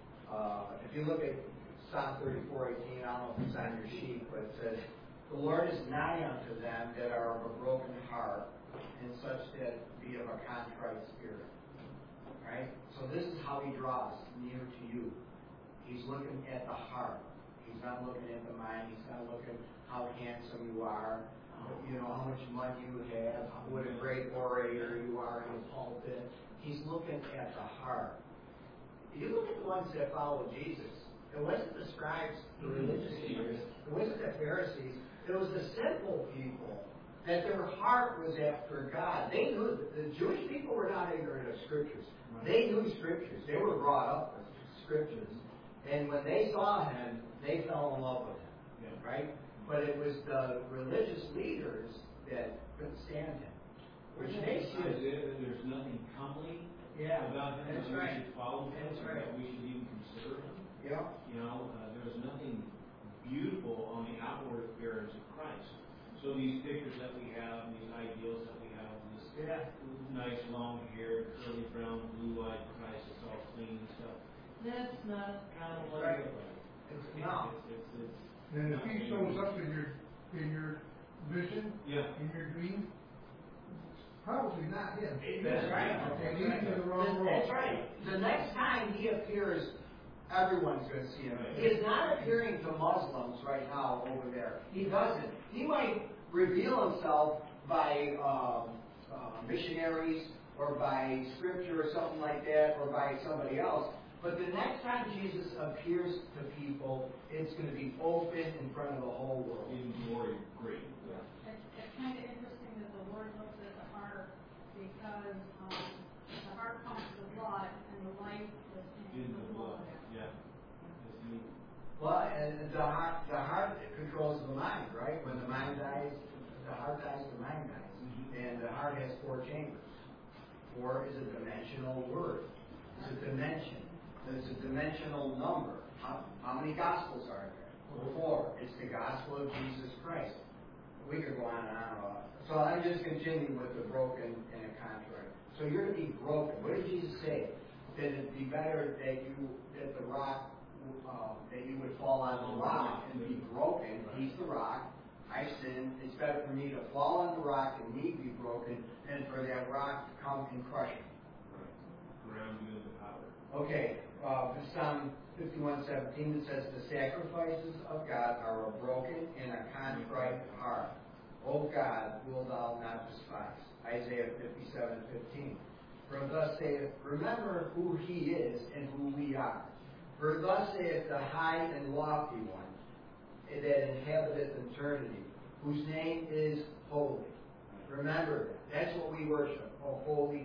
If you look at Psalm 34:18, I don't know if it's on your sheet, but it says, "The Lord is nigh unto them that are of a broken heart, and such that be of a contrite spirit." Right? So this is how He draws near to you. He's looking at the heart. He's not looking at the mind. He's not looking how handsome you are, how much money you have, what a great orator you are in the pulpit. He's looking at the heart. You look at the ones that follow Jesus. It wasn't the scribes, the religious leaders. It wasn't the Pharisees. It was the simple people that their heart was after God. They knew the Jewish people were not ignorant of Scriptures. They knew Scriptures. They were brought up with Scriptures. And when they saw Him, they fell in love with Him. Right? But it was the religious leaders that couldn't stand Him. Which makes you... There's nothing comely about Him. That's that right. We should follow Him. That's right. That we should even consider Him. Yeah. There's nothing beautiful on the outward appearance of Christ. So these pictures that we have, and these ideals that we have, this nice long hair, curly brown, blue-eyed Christ, it's all clean and stuff. That's not kind of what I look like. It's And if He shows up in your vision, in your dream, probably not Him. That's right. Okay, He's in the wrong role. That's right. The next time He appears, everyone's going to see Him. He is not appearing to Muslims right now over there. He doesn't. He might reveal Himself by missionaries or by Scripture or something like that, or by somebody else. But the next time Jesus appears to people, it's going to be open in front of the whole world. in glory, great. It's kind of interesting that the Lord looks at the heart, because the heart pumps the blood, and the life is in the blood. Yeah. Well, and the heart controls the mind, right? When the mind dies, the heart dies, the mind dies. And the heart has 4 chambers. 4 is a dimensional word. It's a dimension. It's a dimensional number. How many Gospels are there? 4. It's the Gospel of Jesus Christ. We could go on and on. So I'm just continuing with the broken and a contrite. So you're going to be broken. What did Jesus say? That it'd be better that the rock, that you would fall on the rock and be broken. He's the rock. I sinned. It's better for me to fall on the rock and me be broken than for that rock to come and crush me. Ground you in the power. Okay, Psalm 51:17, it says, "The sacrifices of God are a broken and a contrite heart. O God, will thou not despise." Isaiah 57:15. For thus saith, remember who He is and who we are. For thus saith the high and lofty one, that inhabiteth eternity, whose name is holy. Remember that. That's what we worship, a holy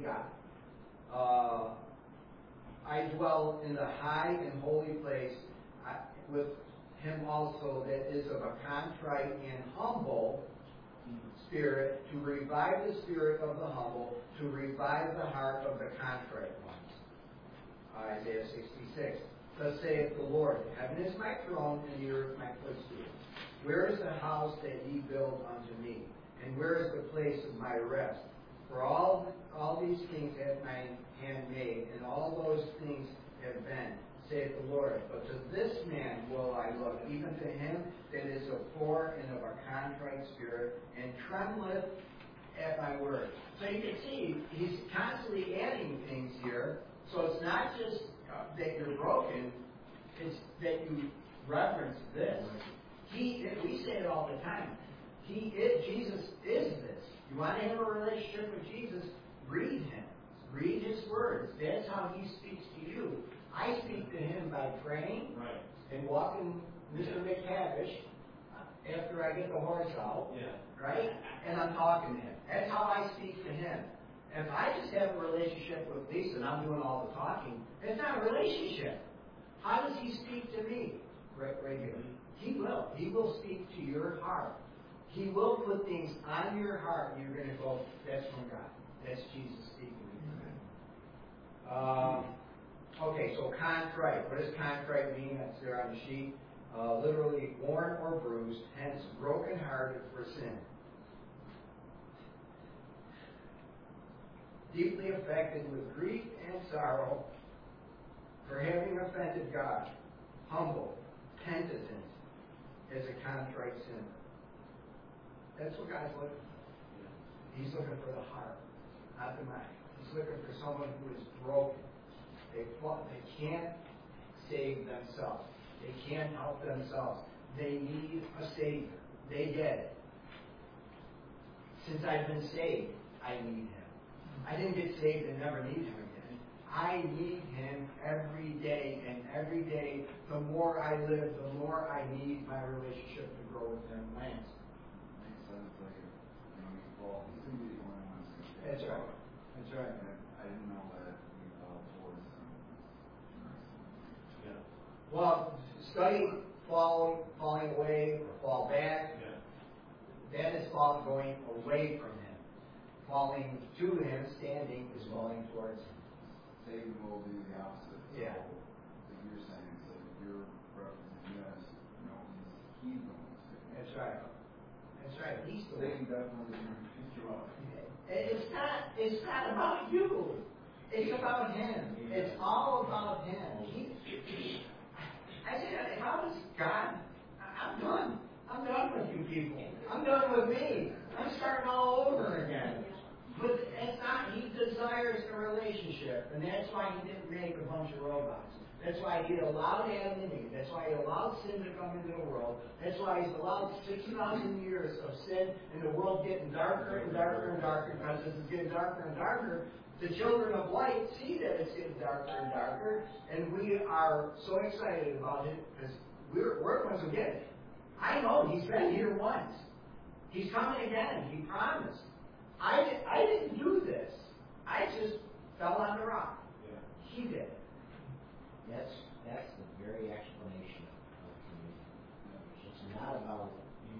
God. I dwell in the high and holy place with Him also that is of a contrite and humble spirit, to revive the spirit of the humble, to revive the heart of the contrite ones. Isaiah 66. Thus saith the Lord, heaven is my throne, and the earth my footstool. Where is the house that ye build unto me? And where is the place of my rest? For all these things hath my hand made, and all those things have been, saith the Lord. But to this man will I look, even to him that is of poor and of a contrite spirit, and trembleth at my word. So you can see, he's constantly adding things here. So it's not just that you're broken, it's that you reverence this. We say it all the time. Jesus is this. You want to have a relationship with Jesus, read him. Read his words. That's how he speaks to you. I speak to him by praying and walking Mr. McTavish after I get the horse out, right? And I'm talking to him. That's how I speak to him. If I just have a relationship with Lisa and I'm doing all the talking, it's not a relationship. How does he speak to me? Right here. He will. He will speak to your heart. He will put things on your heart, and you're going to go, that's from God. That's Jesus speaking to you. Okay, so contrite. What does contrite mean? That's there on the sheet. Literally worn or bruised, hence broken-hearted for sin. Deeply affected with grief and sorrow for having offended God. Humble, penitent as a contrite sinner. That's what God's looking for. He's looking for the heart, not the mind. He's looking for someone who is broken. They can't save themselves. They can't help themselves. They need a Savior. They get it. Since I've been saved, I need Him. I didn't get saved and never need Him again. I need Him every day, and every day, the more I live, the more I need my relationship to grow with Him. Lance. That's right. That's right. I didn't know that we fell towards Well, study falling away or fall back. That is going away from Him. Falling to Him, standing, is falling towards Him. Satan will do the opposite. Yeah. So, like you're saying, so you're referencing you guys, he's going to stick. That's right. That's right. He's the Satan definitely is going to pick you up. It's not about you. It's about Him. It's all about Him. I said, how does God? I'm done. I'm done with you people. I'm done with me. I'm starting all over again. But it's not. He desires a relationship, and that's why He didn't make a bunch of robots. That's why He allowed Adam and Eve. That's why He allowed sin to come into the world. That's why He's allowed 6,000 years of sin and the world getting darker and darker and darker. Because as it's getting darker and darker, the children of light see that it's getting darker and darker, and we are so excited about it because we're the ones who get it. I know He's been here once. He's coming again. He promised. I didn't do this. I just fell on the rock. He did it. That's the very explanation of communion. It's not about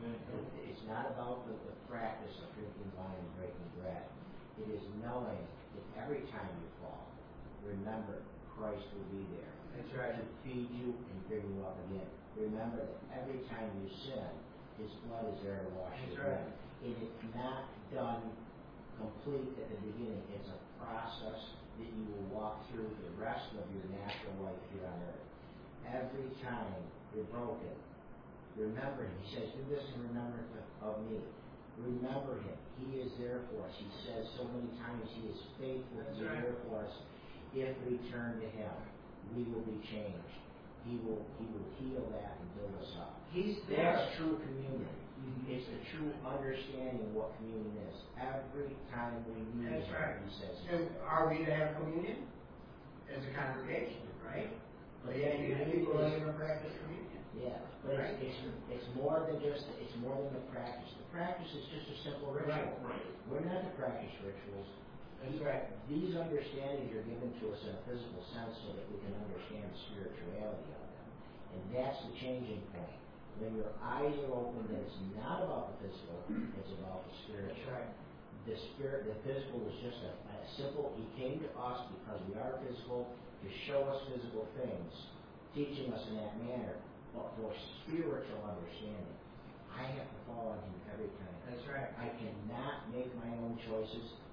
the practice of drinking wine and breaking bread. It is knowing that every time you fall, remember Christ will be there. That's right. To feed you and bring you up again. Remember that every time you sin, His blood is there to wash you away. And it's not done complete at the beginning. It's a process that you will walk through the rest of your natural life here on earth. Every time you're broken, remember Him. He says, do this in remembrance of me. Remember Him. He is there for us. He says so many times He is faithful to be there for us. If we turn to Him, we will be changed. He will heal that and build us up. That's true communion. It's the true understanding of what communion is. Every time we meet Him, He says. And are we to have communion as a congregation, right? But you have people that even practice communion. Yeah, but it's more than the practice. The practice is just a simple ritual. Right. We're not to practice rituals. That's right. These understandings are given to us in a physical sense so that we can understand the spirituality of them. And that's the changing point. When your eyes are open, that it's not about the physical, it's about the spiritual. That's right. The physical is just a simple, He came to us because we are physical to show us physical things, teaching us in that manner. But for spiritual understanding, I have to fall on Him every time. That's right. I cannot make my own choices.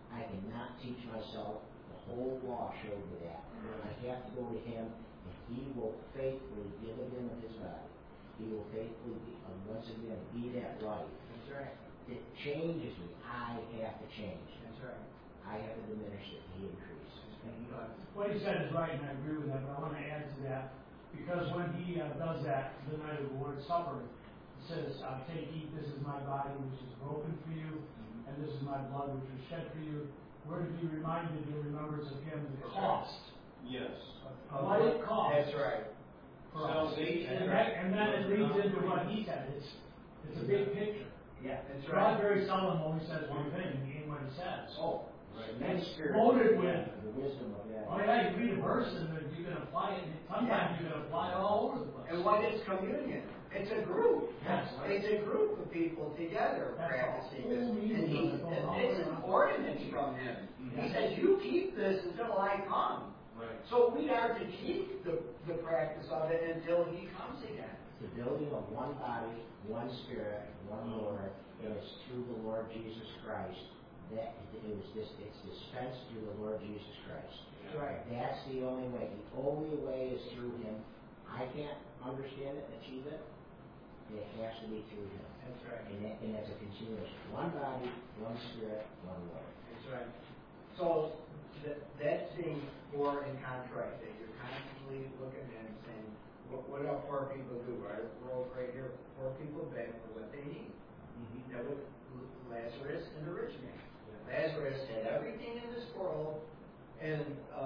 I cannot teach myself. The whole law showed me that. I have to go to him, and he will faithfully give again of his body. He will faithfully, once again, be that life. That's right. It changes me. I have to change. That's right. I have to diminish it. He increases. What he said is right, and I agree with that, but I want to add to that, because when he does that, the night of the Lord's Supper, he says, take, eat, this is my body, which is broken for you, and this is my blood, which was shed for you. We're to be reminded in remembrance of him the cost. Yes. What it costs. That's right. For us. Salvation. And then it leads into what he said. It's a big picture. Yeah, that's right. God very seldom only says one thing in what he says. Oh, right. That's loaded with the wisdom of that. Oh yeah, you read a verse and then you can apply it. Sometimes you can apply it all over the place. And what is communion? It's a group. Yes. It's a group of people together That's practicing all. this. And it's an ordinance from him. He says, you keep this until I come. Right. So we are to keep the practice of it until he comes again. The building of one body, one spirit, one Lord, and it's through the Lord Jesus Christ. That it's dispensed through the Lord Jesus Christ. That's right. That's the only way. The only way is through him. I can't understand it, achieve it. It has to be through him. That's right. And that's a continuous. One body, one spirit, one Lord. That's right. So that's being for and contrite. That you're constantly looking at and saying, what do poor people do? Right? We're over right here. Poor people beg for what they need. Mm-hmm. That was Lazarus and the rich man. Lazarus had everything in this world, and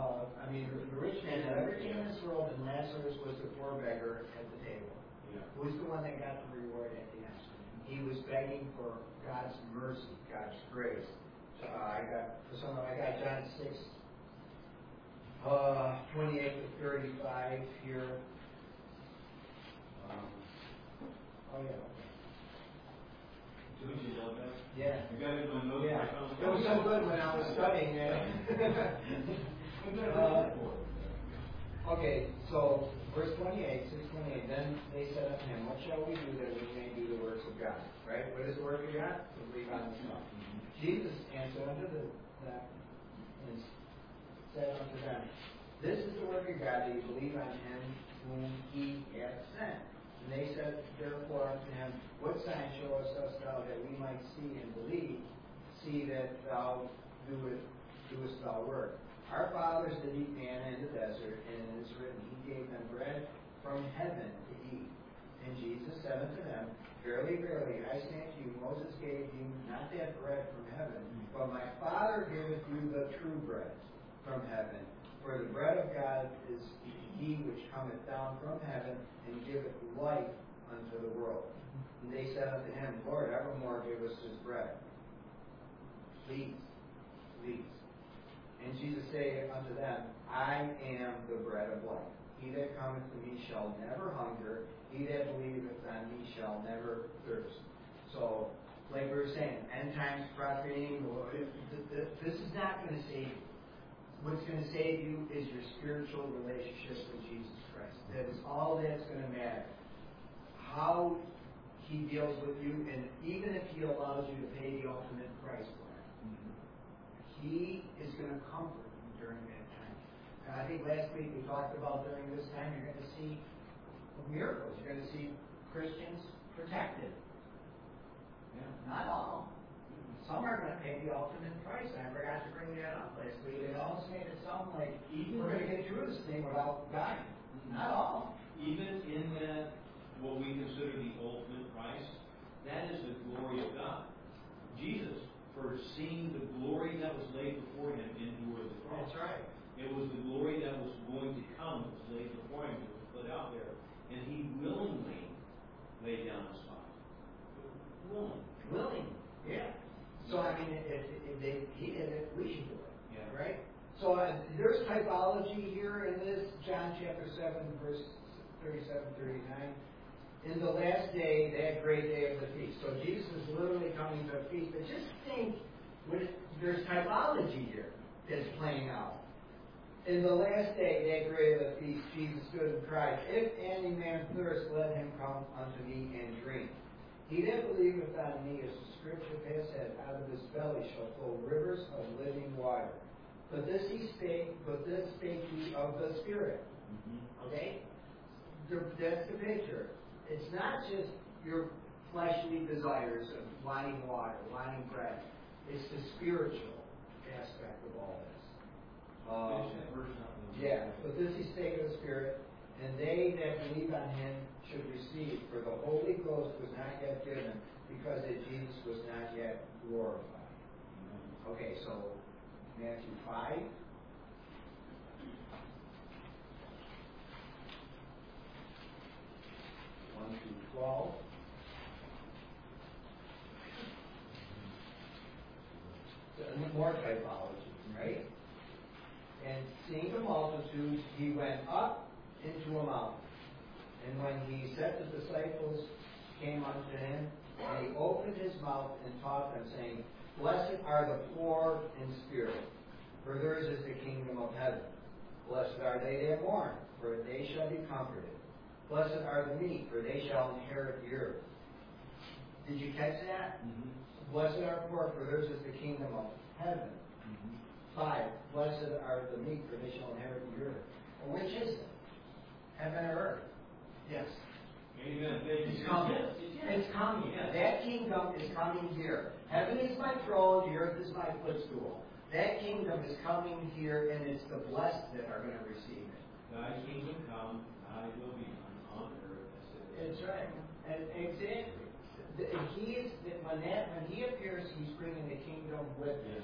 the rich man had everything in this world, and Lazarus was the poor beggar at the table. Yeah. Who's the one that got the reward at the end? He was begging for God's mercy, God's grace. I got John 6, 28 to 35 here. Yeah. You got it on those. Yeah. It was so good when I was studying it. Okay, so verse 28, 6:28. Then they said unto him, what shall we do that we may do the works of God? Right? What is the work of God? To believe on the Son. Jesus answered unto them and said unto them, this is the work of God, that you believe on him whom he hath sent. And they said therefore unto him, what sign showest us thou that we might see and believe? See that thou doest thou work. Our fathers did eat manna in the desert, and it is written, he gave them bread from heaven to eat. And Jesus said unto them, verily, verily, I say unto you, Moses gave you not that bread from heaven, but my Father giveth you the true bread from heaven. For the bread of God is he which cometh down from heaven, and giveth life unto the world. And they said unto him, Lord, evermore give us this bread. Please. And Jesus saith unto them, I am the bread of life. He that cometh to me shall never hunger. He that believeth on me shall never thirst. So, like we were saying, end times prophesying, this is not going to save you. What's going to save you is your spiritual relationship with Jesus Christ. That is all that's going to matter. How he deals with you, and even if he allows you to pay the ultimate price for it, he is going to comfort you during that time. And I think last week we talked about during this time you're going to see miracles. You're going to see Christians protected. Yeah. Not all. Some are going to pay the ultimate price. I forgot to bring that up last week. It almost made it sound like we're going to get through this thing without dying. Not all. Even in that, what we consider the ultimate price, that is the glory of God. Jesus, for seeing the glory that was laid before him, endured the cross. That's right. It was the glory that was going to come that was laid before him, that was put out there, and he willingly laid down his life. Willing. Yeah. So, I mean, if he did it, we should do it. Yeah. Right? So, there's typology here in this, John chapter 7, verse 37, 39. In the last day, that great day of the feast. So, Jesus is literally coming to a feast. But just think, there's typology here that's playing out. In the last day, that great of the feast, Jesus stood and cried, if any man thirst, let him come unto me and drink. He that believeth on me, as the scripture has said, out of his belly shall flow rivers of living water. But this spake he of the Spirit. Okay? That's the picture. It's not just your fleshly desires of wanting water, wanting bread. It's the spiritual aspect of all this. Yeah, but this he spake of the Spirit, and they that believe on him should receive, for the Holy Ghost was not yet given, because that Jesus was not yet glorified. Okay, so Matthew 5. through 12. More typology, right? And seeing the multitudes, he went up into a mountain. And when he said the disciples came unto him, and he opened his mouth and taught them, saying, Blessed are the poor in spirit, for theirs is the kingdom of heaven. Blessed are they that mourn, for they shall be comforted. Blessed are the meek, for they shall inherit the earth. Did you catch that? Blessed are the poor, for theirs is the kingdom of heaven. 5. Blessed are the meek, for they shall inherit the earth. Well, which is it? Heaven or earth? Yes. Amen. It's coming. It's coming. That kingdom is coming here. Heaven is my throne, the earth is my footstool. That kingdom is coming here, and it's the blessed that are going to receive it. Thy kingdom come, thy will be done on earth as it is. That's right. And exactly. When he appears, he's bringing the kingdom with him.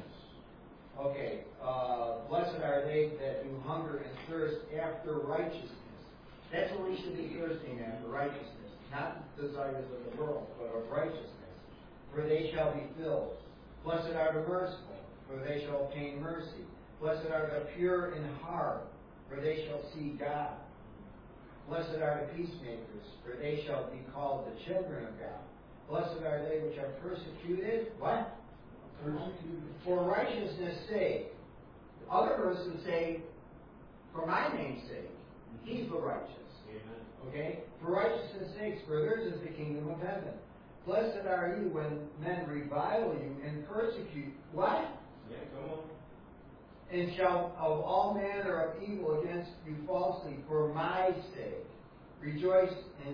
Okay. Blessed are they that do hunger and thirst after righteousness. That's what we should be thirsting after, righteousness. Not desires of the world, but of righteousness. For they shall be filled. Blessed are the merciful, for they shall obtain mercy. Blessed are the pure in heart, for they shall see God. Blessed are the peacemakers, for they shall be called the children of God. Blessed are they which are persecuted. What? Persecuted. For righteousness' sake. Other verses say, for my name's sake. He's the righteous. Amen. Okay? For righteousness' sake, for theirs is the kingdom of heaven. Blessed are you when men revile you and persecute. What? Yeah, come on. And shall of all manner of evil against you falsely for my sake. Rejoice and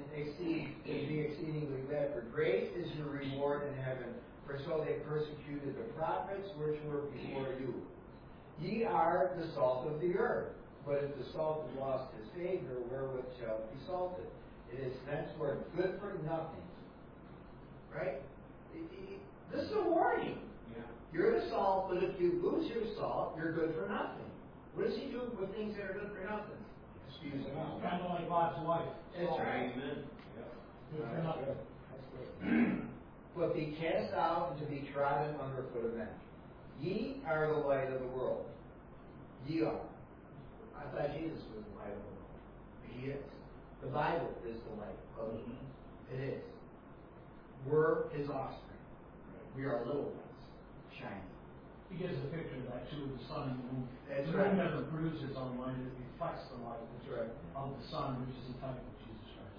be exceedingly glad, for great is your reward in heaven. For so they persecuted the prophets which were before you. Ye are the salt of the earth. But if the salt has lost his savor, wherewith shall it be salted? It is thenceforth good for nothing. Right? This is a warning. Yeah. You're the salt, but if you lose your salt, you're good for nothing. What does he do with things that are good for nothing? Excuse me. Kind of like Lot's wife. That's right. Amen. Good for nothing. That's good. But be cast out and to be trodden under foot of men. Ye are the light of the world. Ye are. I thought Jesus was the light of the world. He is. The Bible is the light of the world. It is. We're his offspring. We are little ones, shining. He gives a picture of that too, of the sun and the moon. That's the right. moon doesn't produce its own light, it reflects the light of the sun, which is the type of Jesus Christ.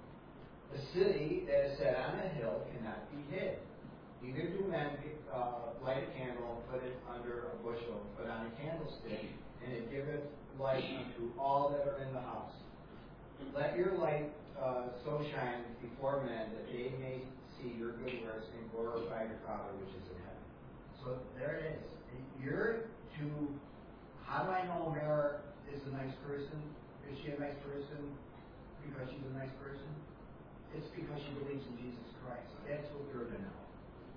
A city that is set on a hill cannot be hid. Neither do men light a candle and put it under a bushel, but on a candlestick, and it giveth light unto all that are in the house. Let your light so shine before men that they may see your good works and glorify your Father which is in heaven. So there it is. You're to, how do I know Mara is a nice person? Is she a nice person because she's a nice person? It's because she believes in Jesus Christ. That's what you're to know.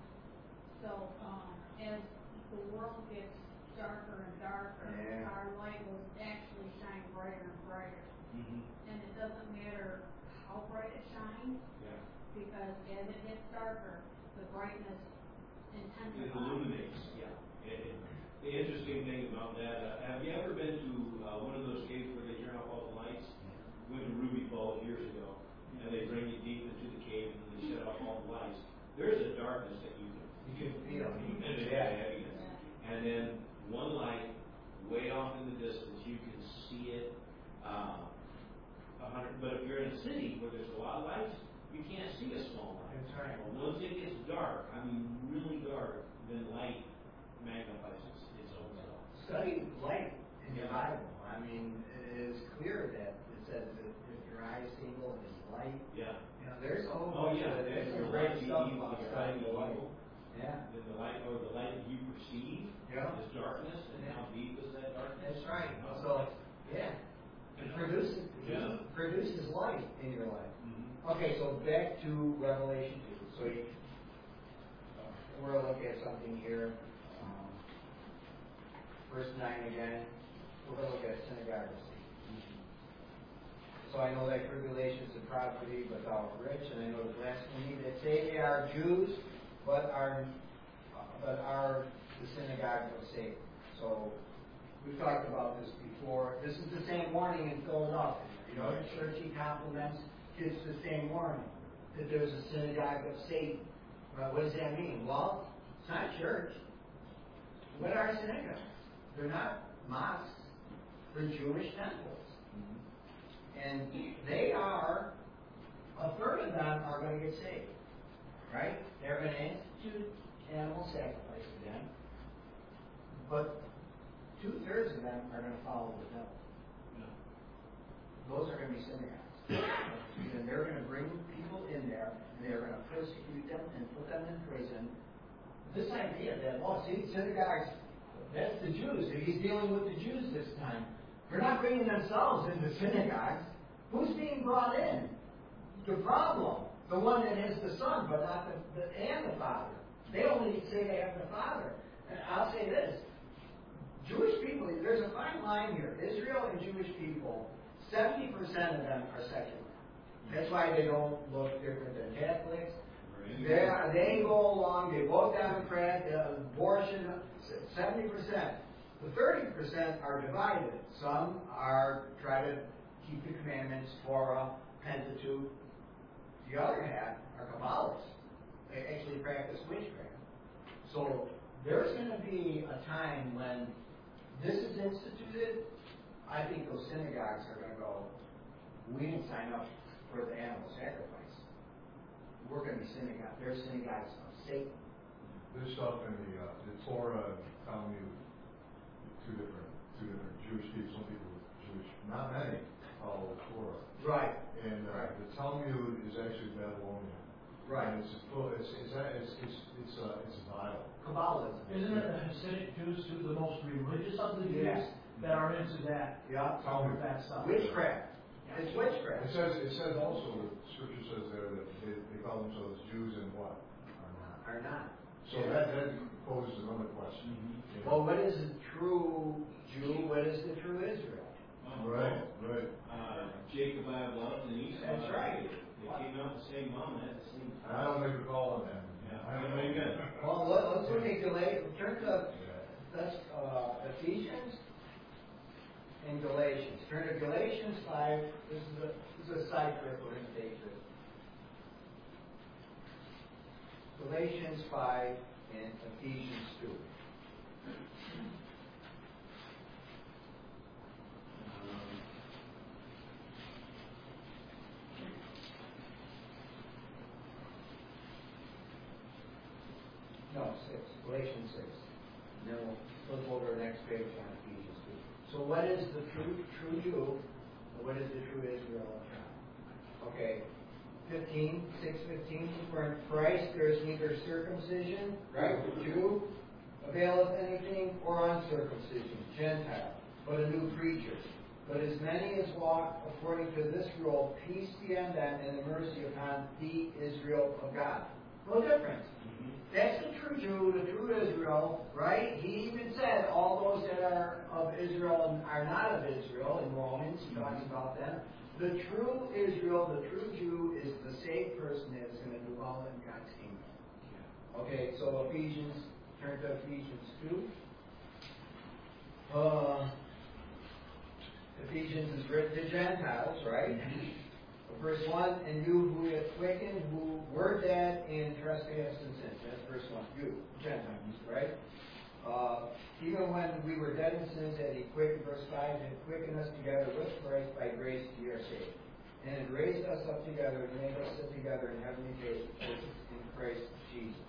So, as the world gets darker and darker, our light will actually shine brighter and brighter. And it doesn't matter how bright it shines, because as it gets darker, the brightness intensifies. It illuminates. Yeah. The interesting thing about that, have you ever been to one of those caves where they turn off all the lights? We went to Ruby Falls years ago, and they bring you deep into the cave and they shut off all the lights. There's a darkness that you can feel, and a heaviness. And then one light way off in the distance, you can see it. But if you're in a city where there's a lot of lights, You can't see a small light. That's right. Well, once it gets dark, I mean really dark, then light magnifies its own self. Study light in your Bible. I mean, it is clear that it says that if your eye is single, it is light. Yeah. You know, there's a whole Oh bunch yeah, of there's your some light great be stuff evil, about your eye studying be the light. evil. Yeah. Then the light that you perceive is darkness, and how deep is that darkness? That's right. So, yeah. It produces light in your life. Mm-hmm. Okay, so back to Revelation 2. So we're going to look at something here. Verse 9 again. We're going to look at synagogue of Satan. So I know that tribulations and poverty, but thou art rich, and I know the blasphemy that say they are Jews, but are the synagogue of Satan. So we've talked about this before. This is the same warning in Philadelphia. You know, the church he compliments gets the same warning that there's a synagogue of Satan. Well, what does that mean? Well, it's not church. What are synagogues? They're not mosques. They're Jewish temples. And they are, a third of them are going to get saved. Right? They're going to institute animal sacrifice again. But 2/3 of them are going to follow the devil. Those are going to be synagogues. And they're going to bring people in there, and they're going to persecute them and put them in prison. This idea that, synagogues, that's the Jews. He's dealing with the Jews this time. They're not bringing themselves into synagogues. Who's being brought in? The problem. The one that is the Son, but not and the Father. They only say they have the Father. And I'll say this. Jewish people, there's a fine line here. Israel and Jewish people, 70% of them are secular. That's why they don't look different than Catholics. They go along, they vote Democrat, abortion, 70%. The 30% are divided. Some try to keep the commandments, Torah, Pentateuch. The other half are Kabbalists. They actually practice witchcraft. So there's going to be a time when this is instituted. I think those synagogues are going to go, we didn't sign up for the animal sacrifice. We're going to be synagogues. They're synagogues of Satan. There's stuff in the Torah and Talmud, two different Jewish people. Some people are Jewish, not many follow the Torah. Right. And the Talmud is actually Babylonian. Right. And it's vile. Kabbalism. Isn't it the Hasidic Jews who are the most religious of the Jews that are into that? Yeah. That stuff. Witchcraft. It's witchcraft. It says also, the scripture says there that they call themselves Jews and what? Are not. So that poses another question. Mm-hmm. Well, what is a true Jew? What is the true Israel? Right. Jacob I have loved and Esau. That's right. They came out the same mom and had the same. I don't make a call on that. Yeah. Well, let's look at Galatians. Turn to Ephesians and Galatians. Turn to Galatians 5. This is a side trip we're going to take this. Galatians 5 and Ephesians 2. No, 6. Galatians 6. And then we'll flip over to the next page on Ephesians 2. So what is the true Jew? And what is the true Israel of God? Okay. 6:15. For in Christ there is neither circumcision, right, the Jew, availeth anything, or uncircumcision, Gentile, but a new creature. But as many as walk according to this rule, peace be on them and the mercy upon the Israel of God. No difference. That's the true Jew, the true Israel, right? He even said all those that are of Israel and are not of Israel in Romans, he talks about them. The true Israel, the true Jew, is the saved person that is going to dwell in God's kingdom. Okay, so turn to Ephesians 2. Ephesians is written to Gentiles, right? Verse 1, and you who have quickened, who were dead in trespasses and sins. That's verse 1. You, Gentiles, right? Even when we were dead in sins, that he quickened, verse 5, and quickened us together with Christ by grace ye are saved. and had raised us up together and made us sit together in heavenly places in Christ Jesus.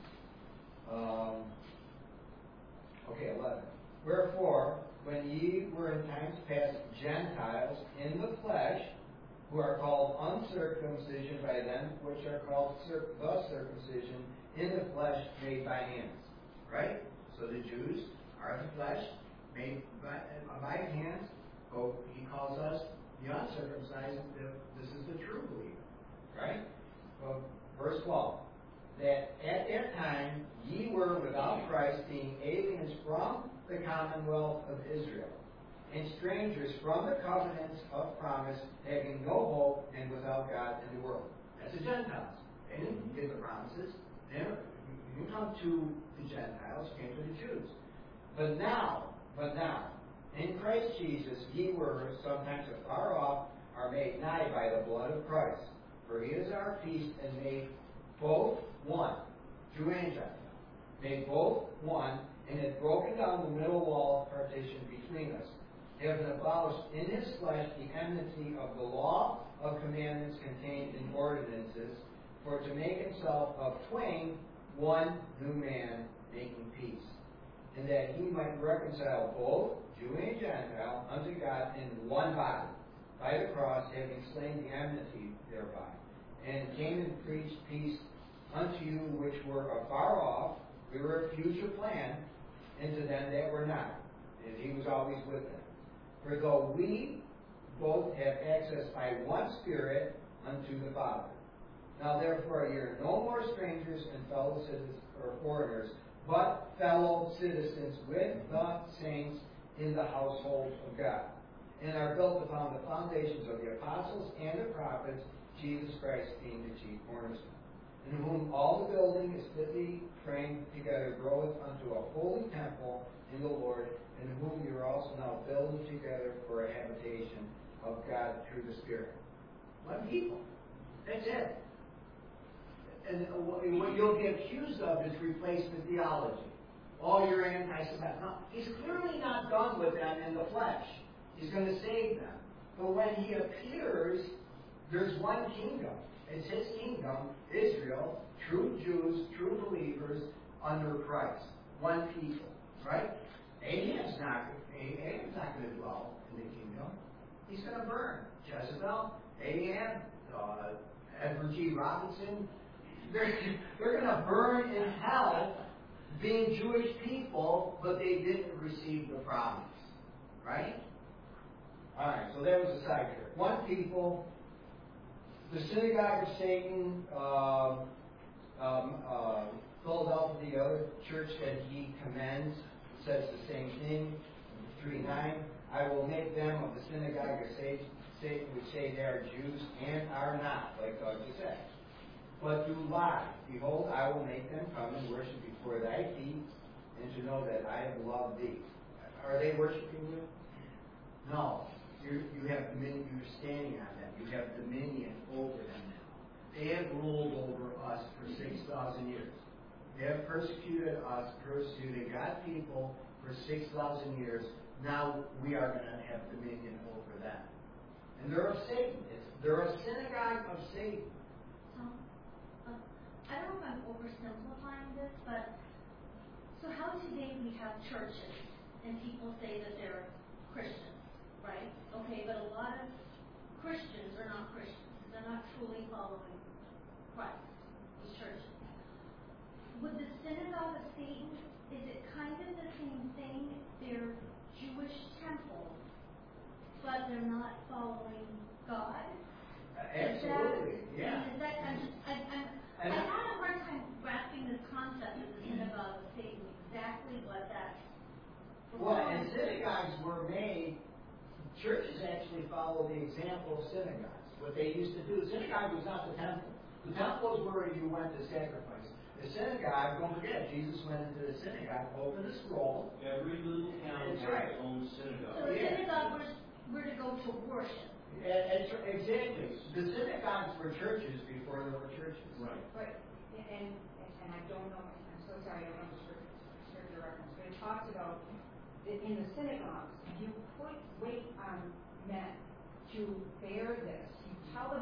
11. Wherefore, when ye were in times past Gentiles in the flesh, who are called uncircumcision by them which are called the circumcision in the flesh made by hands. Right? So the Jews are the flesh made by hands. Oh, he calls us the uncircumcised. This is the true believer. Right? Well, verse 12. That at that time ye were without Christ, being aliens from the commonwealth of Israel, and strangers from the covenants of promise, having no hope and without God in the world. That's the Gentiles. They didn't get the promises. You didn't come to the Gentiles, you came to the Jews. But now, in Christ Jesus, ye were sometimes afar off, are made nigh by the blood of Christ. For he is our peace, and made both one, Jew and Gentile, made both one, and had broken down the middle wall of partition between us, having abolished in his flesh the enmity of the law of commandments contained in ordinances, for to make himself of twain one new man, making peace, and that he might reconcile both Jew and Gentile unto God in one body, by the cross, having slain the enmity thereby, and came and preached peace unto you which were afar off. We were a future plan, and to them that were not, and he was always with them. For though we both have access by one Spirit unto the Father. Now therefore ye are no more strangers and fellow citizens, or foreigners, but fellow citizens with the saints in the household of God, and are built upon the foundations of the apostles and the prophets, Jesus Christ being the chief cornerstone, in whom all the building is fitly framed together, groweth unto a holy temple in the Lord, in whom you are also now building together for a habitation of God through the Spirit. One people. That's it. And what you'll be accused of is replacement theology. Oh, you're anti-Semitic. No, he's clearly not done with them in the flesh. He's going to save them. But when he appears, there's one kingdom. It's his kingdom, Israel, true Jews, true believers under Christ. One people. Right? Abraham's not going to dwell in the kingdom. He's going to burn. Jezebel, Ahab, Edward G. Robinson, they're going to burn in hell being Jewish people, but they didn't receive the promise. Right? Alright, so that was a side trip. One people, the synagogue of Satan, Philadelphia, the other church that he commends, says the same thing. 3:9, I will make them of the synagogue of Satan, which say they are Jews and are not, like God just said, but do lie. Behold, I will make them come and worship before thy feet, and to know that I have loved thee. Are they worshiping you? No. You have dominion. You're standing on them. You have dominion over them now. They have ruled over us for 6,000 years. They have persecuted us, persecuted God's people for 6,000 years. Now we are going to have dominion over them. And they're of Satan. They're a synagogue of Satan. I don't know if I'm oversimplifying this, but so how today we have churches and people say that they're Christians, right? Okay, but a lot of Christians are not Christians. They're not truly following Christ, these churches. With the synagogue of Satan, is it kind of the same thing? They're Jewish temples, but they're not following God? Absolutely, yeah. Is that, I had a hard time grasping this concept of the synagogue of Satan, exactly what that. Well, and synagogues were made, churches actually follow the example of synagogues. What they used to do, synagogue was not the temple. The temple is where you went to sacrifice. The synagogue, don't forget, Jesus went into the synagogue, opened the scroll. Every little town has its own synagogue. So the synagogue were to go to worship. Exactly. The synagogues were churches before there were churches. Right. But, and I don't know, I'm so sorry, I don't know the reference, but it talks about that in the synagogues, you put weight on men to bear this. You tell them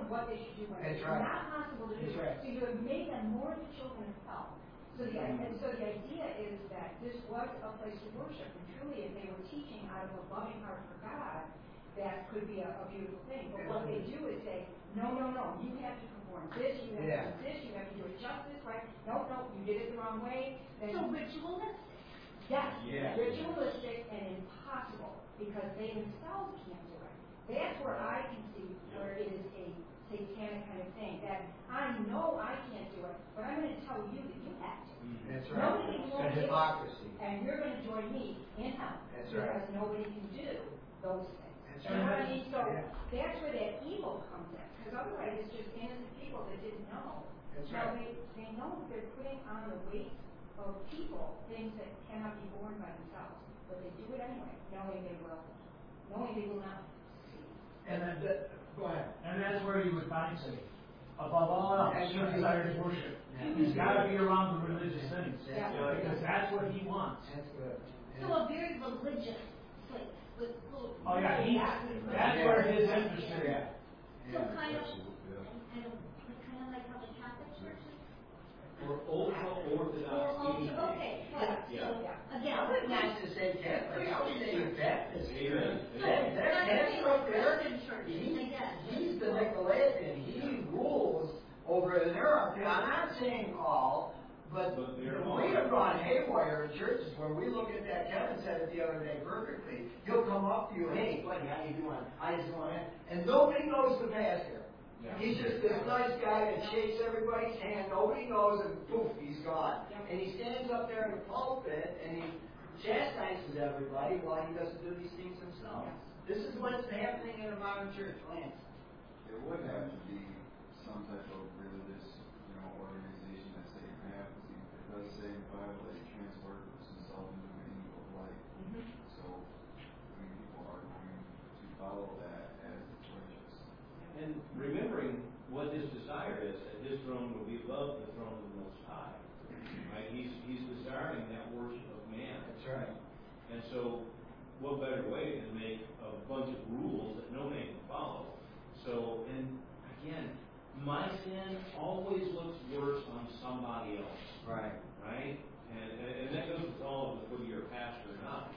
them what they should do when That's it's right. not possible to do. That's right. So you have made them more the children of hell. So the idea is that this was a place to worship, and truly, if they were teaching out of a loving heart for God, that could be a beautiful thing. But what they do is say, no, you have to perform this, you have to do this, you have to do it justice, right? No, you did it the wrong way. Then So ritualistic. yes, Yeah. ritualistic and impossible, because they themselves can't do it. That's where I can see where it is a satanic kind of thing, that I know I can't do it, but I'm going to tell you that you have to. That's right. Nobody It's will a do it, hypocrisy. and you're going to join me in hell. That's because right. nobody can do those things. That's You know what I right. mean? So Yeah. that's where that evil comes in, because otherwise it's just innocent people that didn't know. That's Now right. they know that they're putting on the weight of people things that cannot be borne by themselves, but they do it anyway, knowing they will not succeed. And then, go ahead. And that's where you would find Satan. Above all else, he desires worship. Yeah. He's got to be around the religious things. Yeah. Because that's what he wants. That's good. So a very religious place with full. Oh yeah, that's where his interest is. Yeah. So kind of Absolutely, like how the Catholic Church is. Or ultra-Orthodox. Okay, right. Yeah. So again, I wouldn't like to say Catholic, I would say Baptist. Amen. That's right there. Christian churches, I guess. He's the Nicolaitan. He rules over in Europe. I'm not saying all, but we have gone haywire in churches where we look at that. Kevin said it the other day perfectly. He'll come up to you, hey, buddy, how you doing? I just want to, and nobody knows the pastor. He's just this nice guy that shakes everybody's hand. Nobody knows him. Poof, he's gone. And he stands up there in the pulpit and he chastises everybody while he doesn't do these things himself. This is what's happening in a modern church, Lance. It would have to be some type of religious, organization that say you have to. It does say in the Bible that he transferred himself into an evil light. So, people are going to follow that as the churches. And remembering what his desire is, that his throne will be above the throne of the Most High. Right? He's desiring that worship of man. That's right. And so, what better way than make a bunch of rules that no man can follow? So, and again, my sin always looks worse on somebody else. Right. Right? And that goes with all of us, whether you're a pastor or not.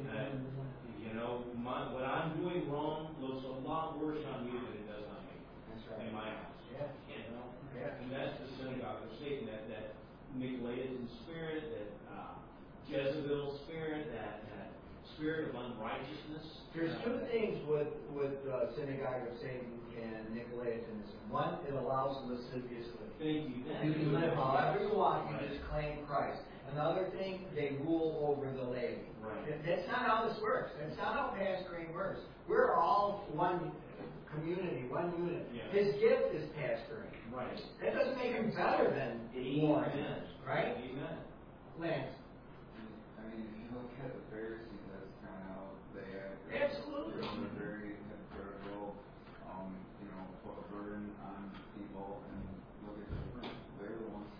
What I'm doing wrong looks a lot worse on you than it does on me. That's right. In my house. Yeah. Yeah. And that's the synagogue of Satan, that Nicolaitan spirit, that Jezebel spirit, that spirit of unrighteousness. There's two things with synagogue of Satan and Nicolaitanism. One, it allows lascivious living. Thank you. You can live however you want. You just claim Christ. Another thing, they rule over the laity. Right. That's not how this works. That's not how pastoring works. We're all one community, one unit. Yeah. His gift is pastoring. Right. That doesn't make him better than one. Amen. Right? Amen. Lance. If you look at the Pharisees, that's kind of how they act. Absolutely. They're very hypocritical, put a burden on people, and look at the fruit. They're the ones.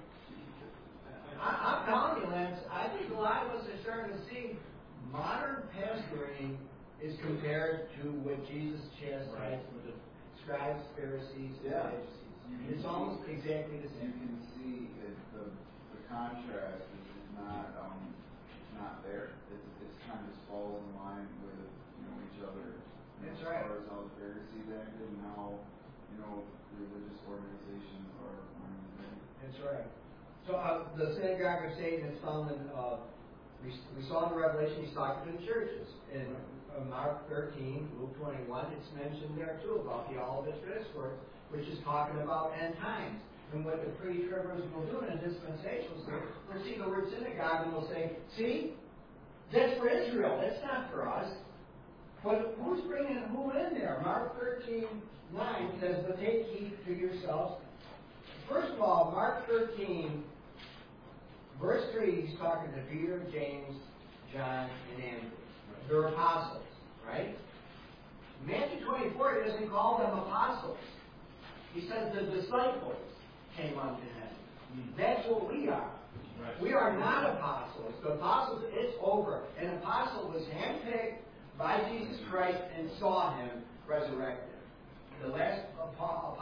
I'm telling you, Lance, I think a lot of us are starting to see modern pastoring is compared to what Jesus chastised with the scribes, Pharisees, and Sadducees. It's almost exactly the You same. can see the contrast is not there. It's kind of just falls in line with each other. That's as right. far as how the Pharisees acted and how religious organizations are running today. That's right. So the synagogue of Satan is found in, we saw in the Revelation, he's talking to the churches. In Mark 13, Luke 21, it's mentioned there too about the Olivet Discourse, which is talking about end times. And what the pre-tribbers will do in a dispensational sense, they'll see the word synagogue and they'll say, see, that's for Israel, that's not for us. But who's bringing who in there? Mark 13, 9 says, but take heed to yourselves. First of all, Mark 13, verse 3, he's talking to Peter, James, John, and Andrew. They're apostles, right? Matthew 24, he doesn't call them apostles. He says the disciples came unto him. That's what we are. Right. We are not apostles. The apostles, it's over. An apostle was handpicked by Jesus Christ and saw him resurrected. The last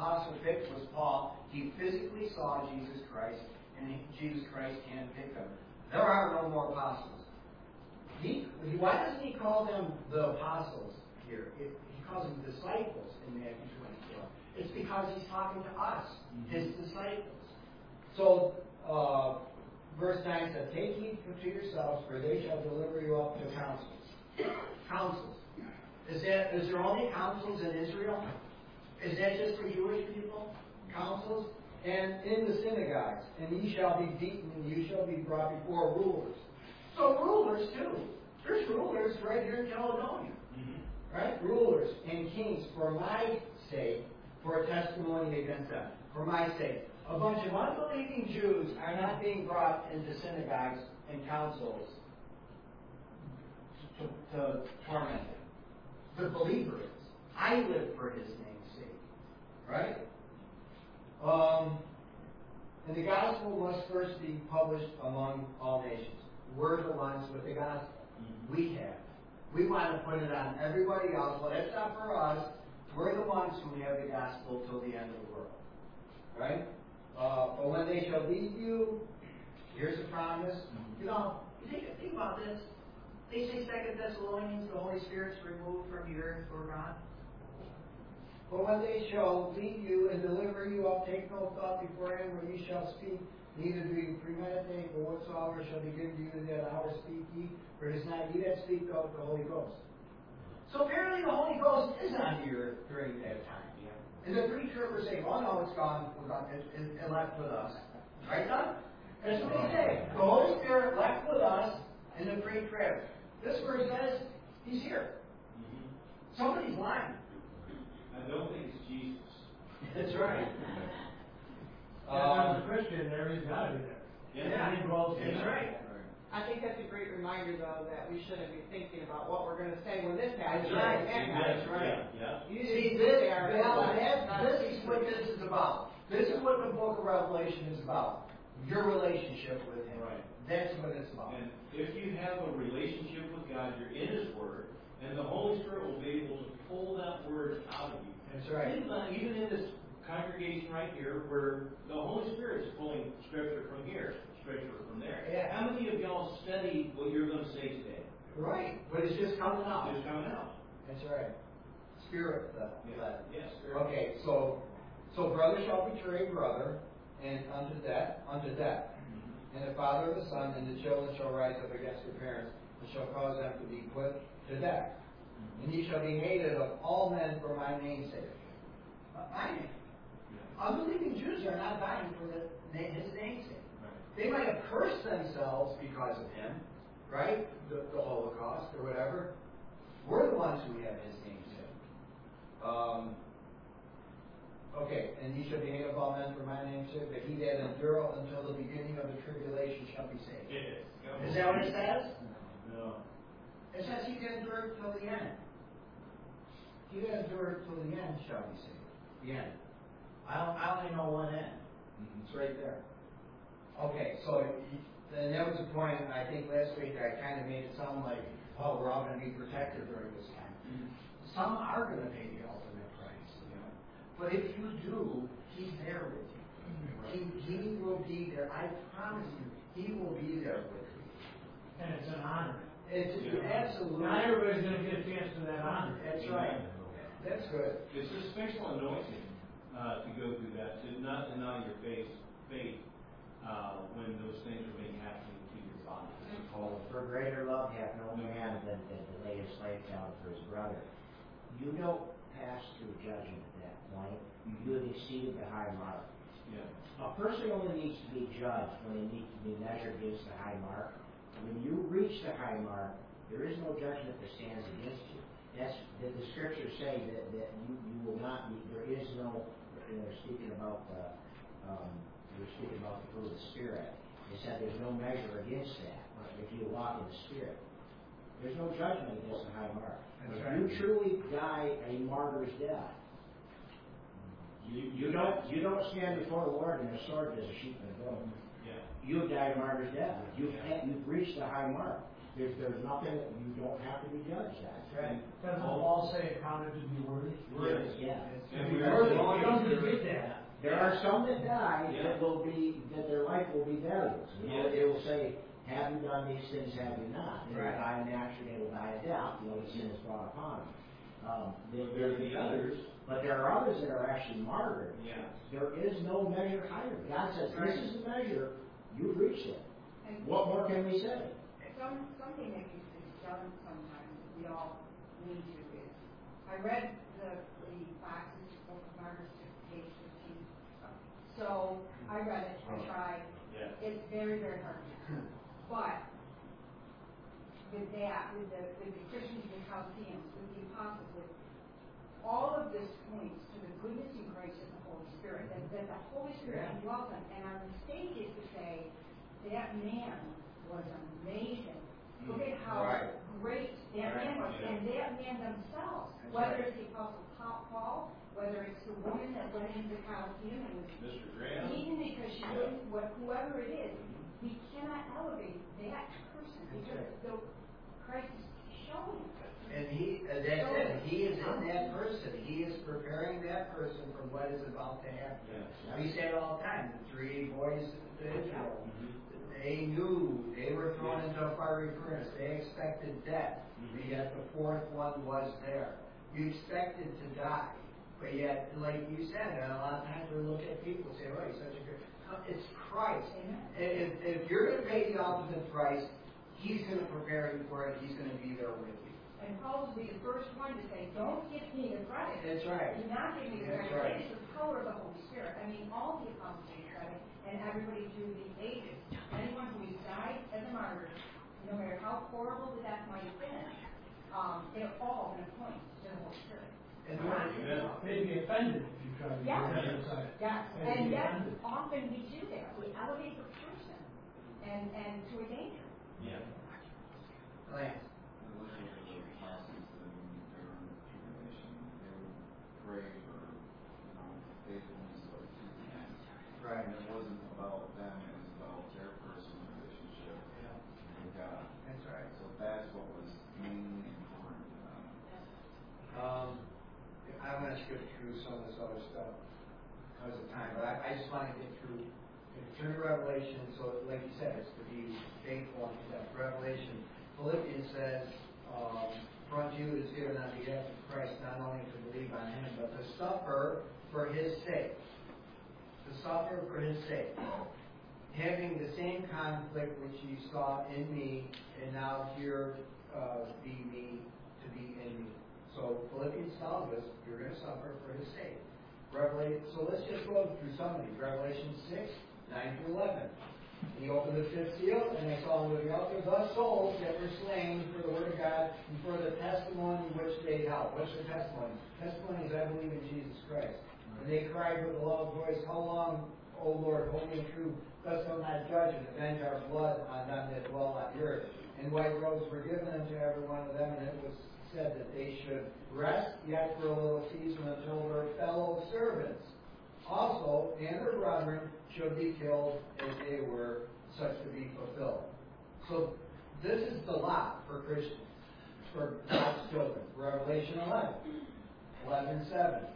He physically saw Jesus Christ, and Jesus Christ handpicked them. There are no more apostles. Why doesn't he call them the apostles here? He calls them disciples in Matthew 24. It's because he's talking to us, his disciples. So, verse 9 says, "Take heed to yourselves, for they shall deliver you up to councils." Councils. Is there only councils in Israel? Is that just for Jewish people? Councils? And in the synagogues, and ye shall be beaten, and you shall be brought before rulers. So rulers too. There's rulers right here in Caledonia. Right? Rulers and kings for my sake, for a testimony against them. For my sake. A bunch of unbelieving Jews are not being brought into synagogues and councils to torment them. The believer is. I live for his name's sake. Right? And the gospel must first be published among all nations. We're the ones with the gospel. We have. We want to put it on everybody else. Well, that's not for us. We're the ones who have the gospel till the end of the world. Right? But when they shall leave you, here's a promise. You know, think about this. They say 2 Thessalonians, the Holy Spirit's removed from the earth for God. But when they shall leave you and deliver you up, take no thought beforehand where you shall speak, neither do you premeditate, but whatsoever shall be given to you in that hour speak ye, for it is not ye that speak, but the Holy Ghost. So apparently the Holy Ghost is on the earth during that time. And the preacher was saying, "Oh no, it's gone. It left with us." Right, Don? That's what they say. The Holy Spirit left with us in the pre-trib. This verse says he's here. Somebody's lying. I don't think it's Jesus. That's right. As a Christian, there is got to be there. Yeah, that's right. I think that's a great reminder, though, that we shouldn't be thinking about what we're going to say when this happens. That's right. That's right. Yeah. See, this is what this is about. This is what the book of Revelation is about. Your relationship with Him. Right. That's what it's about. And if you have a relationship with God, you're in His Word, and the Holy Spirit will be able to pull that Word out of you. That's right. Think about even in this congregation right here, where the Holy Spirit is pulling Scripture from here, Scripture from there. Yeah. How many of y'all studied what you're going to say today? Right. But it's just coming out. It's coming out. That's right. Spirit led. Yes. Okay, so brother shall betray brother, and unto death. And the father and the son and the children shall rise up against their parents, and shall cause them to be put to death. And ye shall be hated of all men for my name's sake. My name. Unbelieving Jews are not dying for his name's sake. They might have cursed themselves because of him, right? The Holocaust or whatever. We're the ones who have his name's sake. Okay, and ye shall be hated of all men for my name's sake, but he that endureth until the beginning of the tribulation shall be saved. Is that what it says? No. It says he that endureth till the end. He that endureth till the end shall be saved. The end. I only know one end. It's right there. Okay, so and that was the point, I think last week I kind of made it sound like, oh, we're all going to be protected during this time. Some are going to pay the ultimate price. But if you do, he's there with you. He will be there. I promise you, he will be there with you. And it's an honor. It's absolutely. Not everybody's going to get a chance to that honor. That's right. That's good. It's a special anointing to go through that, to not deny your faith when those things are being happening to your body. Oh, for greater love hath no man than to lay his life down for his brother. You don't pass through judgment at that point. You have exceeded the high mark. Yeah. A person only needs to be judged when they need to be measured against the high mark. When you reach the high mark, there is no judgment that stands against you. That's the scriptures say that you will not be. There is no. They're speaking about the fruit of the Spirit. They said there's no measure against that. If you walk in the Spirit, there's no judgment against the high mark. If you truly die a martyr's death, you don't stand before the Lord and the sword as a sheep and a goat. Yeah. You die a martyr's death. You've reached the high mark. There's nothing that you don't have to be judged. That's right. Doesn't Paul say accounted to be worthy? Worthy, yeah. And we Worthy. are Don't forget that. There are some that die that their life will be valueless. It will say, have you done these things, have you not? They will die a natural, they will die a death, sin is brought upon them. There are the others, but there are others that are actually martyred. Yeah. There is no measure higher. God says, this is the measure, you've reached it. And what more can we say? Something that is done sometimes, we all need to, is, I read the Fox's book of Martyrs, page 15. So I read it, I tried. Yeah. It's very, very hard. But with that, with the Christians, the Chaldeans, with the apostles, with all of this points to the goodness and grace of the Holy Spirit, that the Holy Spirit indwells them. And our mistake is to say that man was amazing. Look at how great that man was, and that man themselves, whether it's the Apostle Paul, whether it's the woman that went into the Coliseum and was eaten because she wouldn't, whoever it is, we cannot elevate that person because Christ is showing us. And he is in that person. He is preparing that person for what is about to happen. Yeah. We say it all the time. The 3 boys to Israel, they knew they were thrown into a fiery furnace. They expected death, but yet the 4th one was there. You expected to die, but yet, like you said, a lot of times we look at people and say, "Oh, he's such a good." It's Christ. If you're going to pay the ultimate price, He's going to prepare you for it. He's going to be there with you. And Paul will be the first one to say, "Don't give me the credit." That's right. Do not give me the credit. Right. It is the power of the Holy Spirit. I mean, all the apostles gave credit, and everybody through the ages. Anyone who has died as a martyr, no matter how horrible the death might have been, they're all going to point to the Holy Spirit. And they'd be offended if you try to get the side. Yes, and yet often we do that. We elevate the person and to a danger. Yeah. Lance. I look at the apostles that during tribulation, they would pray for, faithfulness to the end. Right. And it wasn't about them, it was about their personal relationship with God. That's right. So that's what was mainly important to them. I'm going to skip through some of this other stuff because of time, but I just want to get through. Turn to Revelation, so like you said, it's to be faithful unto death. Revelation, Philippians says, for unto you is given on behalf of Christ not only to believe on Him, but to suffer for His sake. To suffer for His sake. Having the same conflict which you saw in me, and now here be me to be in me. So Philippians tells us you're going to suffer for His sake. So let's just go through some of these. Revelation 6, 9 through 11. He opened the 5th seal, and I saw under the altar the souls that were slain for the word of God and for the testimony which they held. What's the testimony? Testimony is I believe in Jesus Christ. And they cried with a loud voice, "How long, O Lord, holy and true, dost thou not judge and avenge our blood on them that dwell on the earth?" And white robes were given unto every one of them, and it was said that they should rest yet for a little season until their fellow servants also and their brethren should be killed as they were, such to be fulfilled. So this is the lot for Christians, for God's children. Revelation 11:7.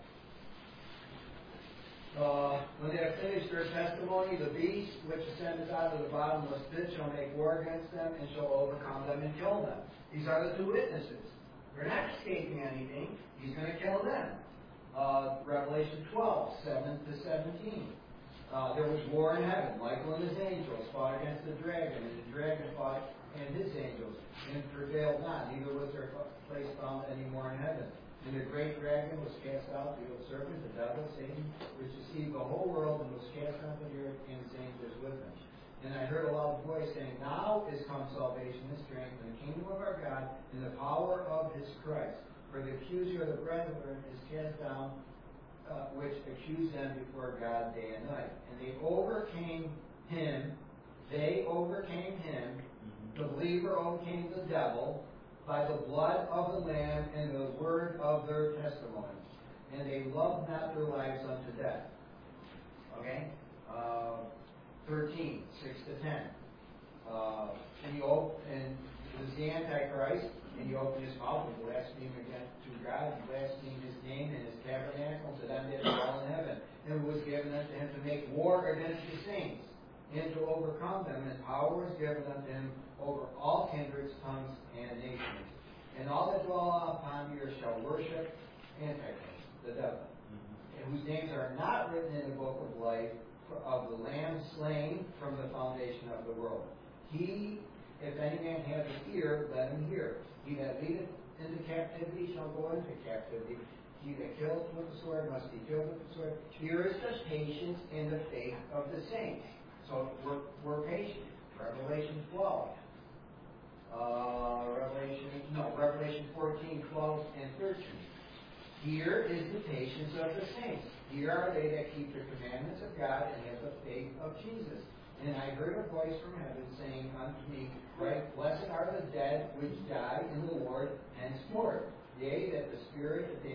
When they have finished their testimony, the beast which ascendeth out of the bottomless pit shall make war against them and shall overcome them and kill them. These are the 2 witnesses. They're not escaping anything. He's going to kill them. Revelation 12, 7 to 17. There was war in heaven. Michael and his angels fought against the dragon, and the dragon fought and his angels, and prevailed not. Neither was their place found any more in heaven. And the great dragon was cast out, the old serpent, the devil, Satan, which deceived the whole world, and was cast onto the earth, and his angels with him. And I heard a loud voice saying, "Now is come salvation and strength, and the kingdom of our God, and the power of His Christ. For the accuser of the brethren is cast down, which accused them before God day and night. And they overcame him. The believer overcame the devil by the blood of the Lamb and the word of their testimony. And they loved not their lives unto death." Okay? 13, 6 to 10. And this is the Antichrist, and he opened his mouth and blasphemed against God, and blasphemed His name and His tabernacle to them that dwell in heaven. And it was given unto war against the saints, and to overcome them, and power is given unto him over all kindreds, tongues, and nations. And all that dwell upon the earth shall worship Antichrist, the devil, whose names are not written in the book of life of the Lamb slain from the foundation of the world. He, if any man have an ear, let him hear. He that leadeth into captivity shall go into captivity. He that kills with the sword must be killed with the sword. Here is the patience and the faith of the saints. So we're patient. Revelation 12. Revelation 14, 12, and 13. Here is the patience of the saints. Here are they that keep the commandments of God and have the faith of Jesus. And I heard a voice from heaven saying unto me, Right, blessed are the dead which die in the Lord henceforth. Yea, saith the Spirit, that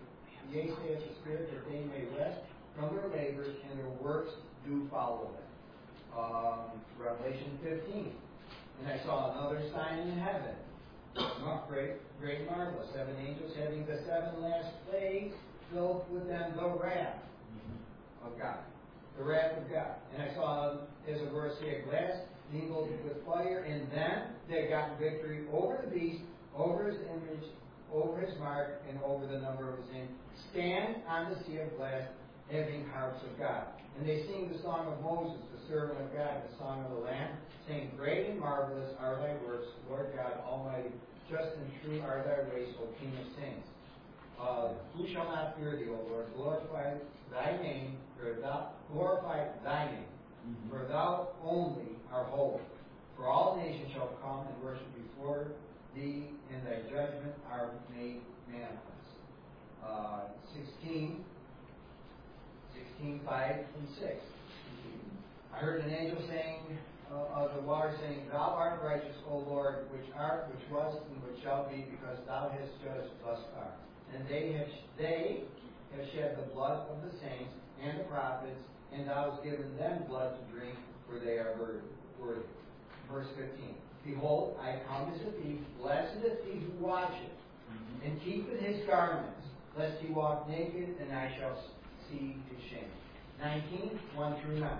they may rest from their labors, and their works do follow them. Revelation 15. And I saw another sign in heaven, great and marvelous, 7 angels having the 7 last plagues, filled with them the wrath of God. The wrath of God. And I saw, as it were, a glass mingled with fire, and them that got victory over the beast, over his image, over his mark, and over the number of his name, stand on the sea of glass, having harps of God. And they sing the song of Moses, the servant of God, the song of the Lamb, saying, Great and marvelous are thy works, Lord God Almighty. Just and true are thy ways, O King of saints. Who shall not fear thee, O Lord? Glorify thy name, glorify thy name. For thou only art holy. For all nations shall come and worship before thee, and thy judgment are made manifest. 16, 5 and 6. I heard an angel saying of the water, saying, Thou art righteous, O Lord, which was, and which shall be, because thou hast judged thus far. And they have shed the blood of the saints and the prophets, and thou hast given them blood to drink, for they are worthy. Verse 15. Behold, I come as a thief. Blessed is he who watcheth, and keepeth his garments, lest he walk naked, and I shall see his shame. 19, 1 through 9.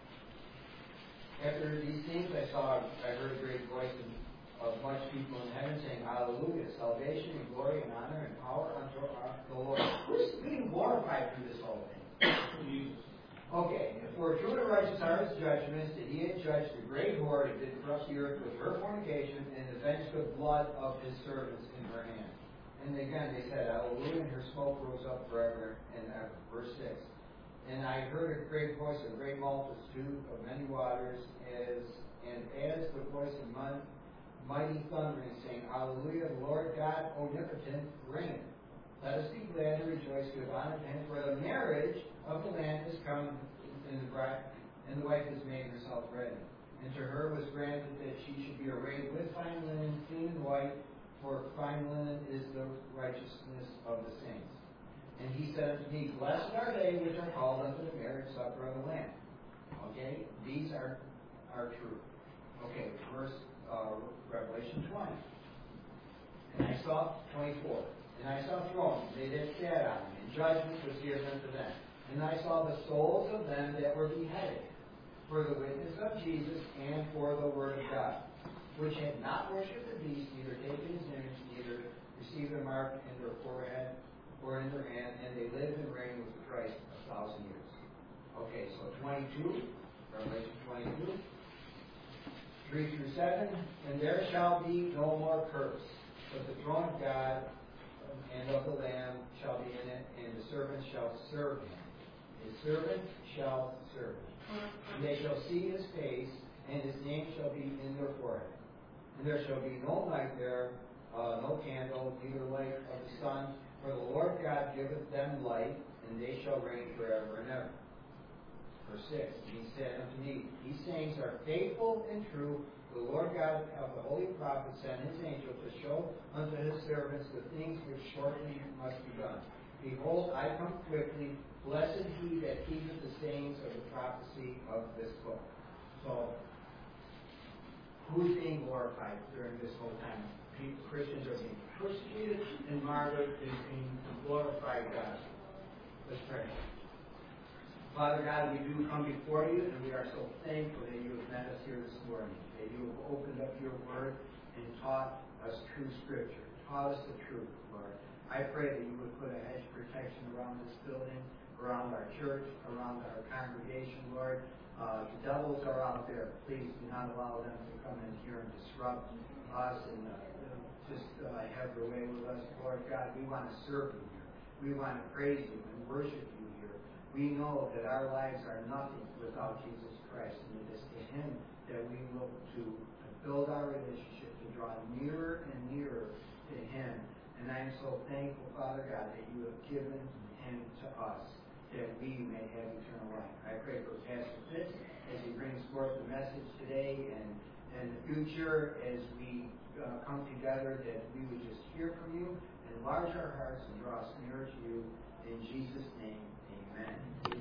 After these things I heard a great voice of much people in heaven saying, Hallelujah, salvation and glory and honor and power unto the Lord. Who's being glorified through this whole thing? Jesus. Okay, for true and righteous are his judgments, that he had judged the great whore that did corrupt the earth with her fornication, and avenged the blood of his servants in her hand. And again they said, Hallelujah, and her smoke rose up forever and ever. Verse 6. And I heard a great voice of a great multitude of many waters, as the voice of mighty thundering, saying, Hallelujah, the Lord God omnipotent reigneth. Let us be glad and rejoice, give honor to him, for the marriage of the Lamb is come, and the wife has made herself ready. And to her was granted that she should be arrayed with fine linen, clean and white, for fine linen is the righteousness of the saints. And he said unto me, Blessed are they which are called unto the marriage supper of the Lamb. Okay? These are true. Okay, Revelation 20. And I saw 24. And I saw thrones, they that sat on them, and judgment was given unto them. And I saw the souls of them that were beheaded for the witness of Jesus and for the word of God, which had not worshipped the beast, neither taken his image, neither received a mark in their forehead or in their hand, and they lived and reigned with Christ 1,000 years. Okay, so 22, Revelation 22, 3 through 7, and there shall be no more curse, but the throne of God and of the Lamb shall be in it, and the servants shall serve him. His servants shall serve him. And they shall see his face, and his name shall be in their forehead. And there shall be no night there, no candle, neither light of the sun, for the Lord God giveth them light, and they shall reign forever and ever. Verse 6, and he said unto me, These sayings are faithful and true. The Lord God of the holy prophets sent his angel to show unto his servants the things which shortly must be done. Behold, I come quickly. Blessed he that keepeth the sayings of the prophecy of this book. So, who's being glorified during this whole time? Christians are being persecuted, and martyred is being glorified God. Let's pray. Father God, we do come before you, and we are so thankful that you have met us here this morning, that you have opened up your word and taught us true scripture, taught us the truth, Lord. I pray that you would put a hedge of protection around this building, around our church, around our congregation, Lord. The devils are out there. Please do not allow them to come in here and disrupt us and have their way with us, Lord God. We want to serve you here. We want to praise you and worship you here. We know that our lives are nothing without Jesus Christ, and it is to him that we look to build our relationship, to draw nearer and nearer to him. And I am so thankful, Father God, that you have given him to us, that we may have eternal life. I pray for Pastor Fitz as he brings forth the message today, and in the future as we come together, that we would just hear from you, enlarge our hearts, and draw us nearer to you. In Jesus' name, amen.